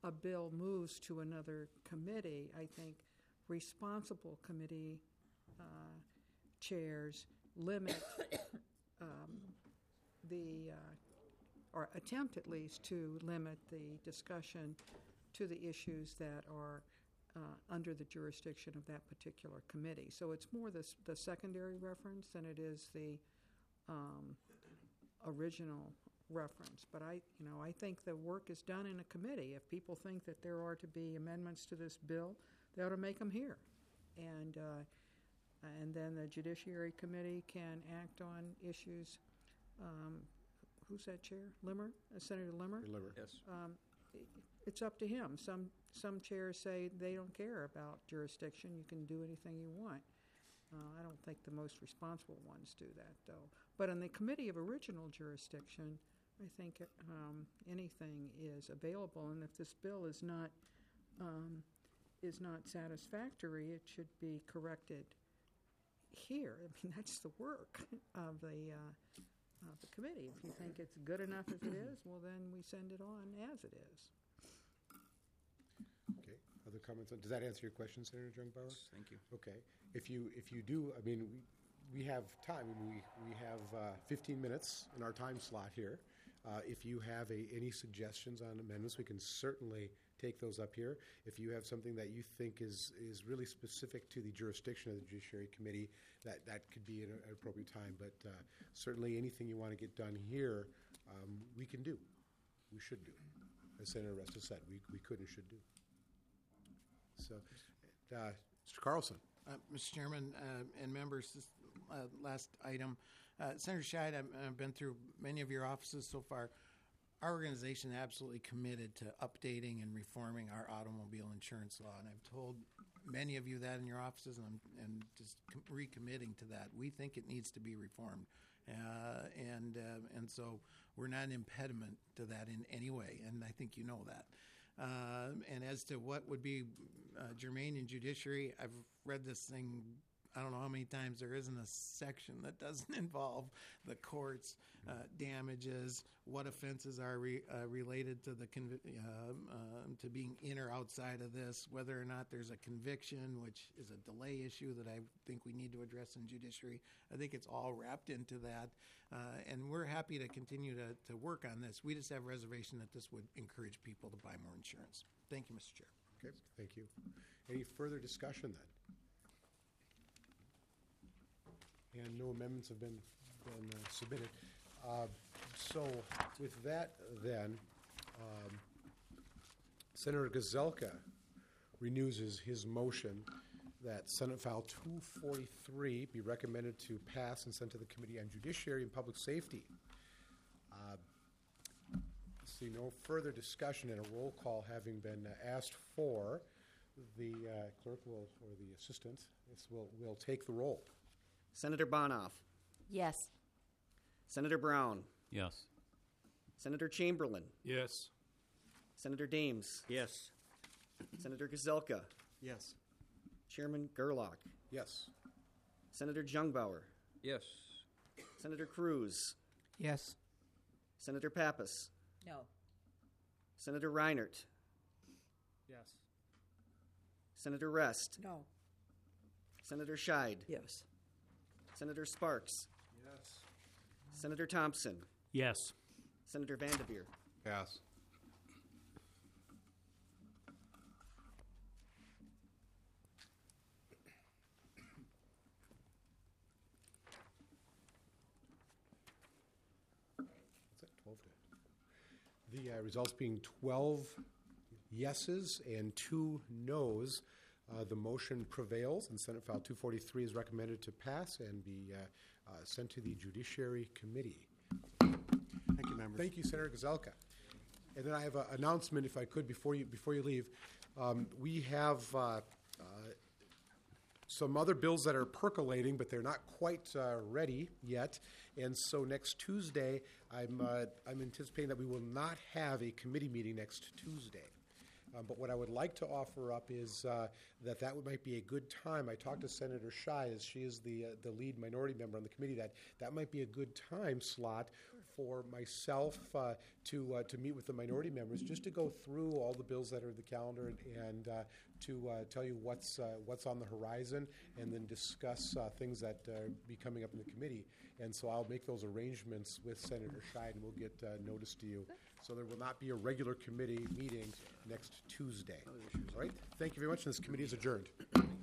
Speaker 4: a bill moves to another committee, I think responsible committee uh, chairs limit um, the, uh, or attempt at least to limit the discussion to the issues that are uh, under the jurisdiction of that particular committee. So it's more the, s- the secondary reference than it is the um, original reference. But I, you know, I think the work is done in a committee. If people think that there are to be amendments to this bill, they ought to make them here. And, uh, and then the Judiciary Committee can act on issues. Um, who's that chair? Limmer? Uh, Senator Limmer?
Speaker 1: Limmer.
Speaker 10: Yes.
Speaker 4: Um, it's up to him. Some some chairs say they don't care about jurisdiction. You can do anything you want. Uh, I don't think the most responsible ones do that, though. But in the committee of original jurisdiction, I think um, anything is available. And if this bill is not um, is not satisfactory, it should be corrected here. I mean, that's the work of the uh, of the committee. If you think it's good enough as it is, well, then we send it on as it is.
Speaker 1: Okay. Other comments? on- Does that answer your question, Senator Jungbauer?
Speaker 10: Yes, thank you.
Speaker 1: Okay. If you if you do, I mean, we, we have time. I mean, we we have uh, fifteen minutes in our time slot here. Uh, if you have a, any suggestions on amendments, we can certainly take those up here. If you have something that you think is is really specific to the jurisdiction of the Judiciary Committee, that, that could be at an appropriate time. But uh, certainly anything you want to get done here, um, we can do. We should do. As Senator Resta said, we, we could and should do. So, uh, Mister Carlson.
Speaker 14: Uh, Mister Chairman uh, and members, this uh, last item. Uh, Senator Scheid, I've, I've been through many of your offices so far. Our organization is absolutely committed to updating and reforming our automobile insurance law, and I've told many of you that in your offices, and I'm and just com- recommitting to that. We think it needs to be reformed, uh, and uh, and so we're not an impediment to that in any way, and I think you know that. Uh, and as to what would be uh, germane in judiciary, I've read this thing. I don't know how many times there isn't a section that doesn't involve the courts, uh, damages, what offenses are re, uh, related to the convi- uh, uh, to being in or outside of this, whether or not there's a conviction, which is a delay issue that I think we need to address in judiciary. I think it's all wrapped into that, uh, and we're happy to continue to, to work on this. We just have reservation that this would encourage people to buy more insurance. Thank you, Mister Chair.
Speaker 1: Okay, thank you. Any further discussion then? And no amendments have been, been uh, submitted. Uh, so with that, then, um, Senator Gazelka renews his, his motion that Senate File two forty-three be recommended to pass and sent to the Committee on Judiciary and Public Safety. Uh, see no further discussion and a roll call having been uh, asked for. The uh, clerk will, or the assistant, this will, will take the roll.
Speaker 16: Senator Bonoff.
Speaker 15: Yes.
Speaker 16: Senator Brown.
Speaker 7: Yes.
Speaker 16: Senator Chamberlain.
Speaker 10: Yes.
Speaker 16: Senator Dames.
Speaker 13: Yes.
Speaker 16: Senator Gazelka.
Speaker 8: Yes.
Speaker 16: Chairman Gerlach.
Speaker 1: Yes.
Speaker 16: Senator Jungbauer.
Speaker 10: Yes.
Speaker 16: Senator Cruz.
Speaker 13: Yes.
Speaker 16: Senator Pappas.
Speaker 15: No.
Speaker 16: Senator Reinert.
Speaker 13: Yes.
Speaker 16: Senator Rest.
Speaker 15: No.
Speaker 16: Senator Scheid.
Speaker 6: Yes.
Speaker 16: Senator Sparks.
Speaker 12: Yes.
Speaker 16: Senator Thompson.
Speaker 11: Yes.
Speaker 16: Senator Vanderveer.
Speaker 5: Yes.
Speaker 1: What's that, twelve to? The uh, results being twelve yeses and two noes, uh, the motion prevails, and Senate File two forty-three is recommended to pass and be uh, uh, sent to the Judiciary Committee.
Speaker 8: Thank you, members.
Speaker 1: Thank you, Senator Gazelka. And then I have an announcement, if I could, before you before you leave. Um, we have uh, uh, some other bills that are percolating, but they're not quite uh, ready yet. And so next Tuesday, I'm uh, I'm anticipating that we will not have a committee meeting next Tuesday. Um, but what I would like to offer up is uh, that that would, might be a good time. I talked to Senator Scheid, as she is the uh, the lead minority member on the committee, that that might be a good time slot for myself uh, to uh, to meet with the minority members, just to go through all the bills that are in the calendar and, and uh, to uh, tell you what's uh, what's on the horizon, and then discuss uh, things that uh, be coming up in the committee. And so I'll make those arrangements with Senator Scheid, and we'll get uh, notice to you. So there will not be a regular committee meeting next Tuesday. All right. Thank you very much. And this committee is adjourned.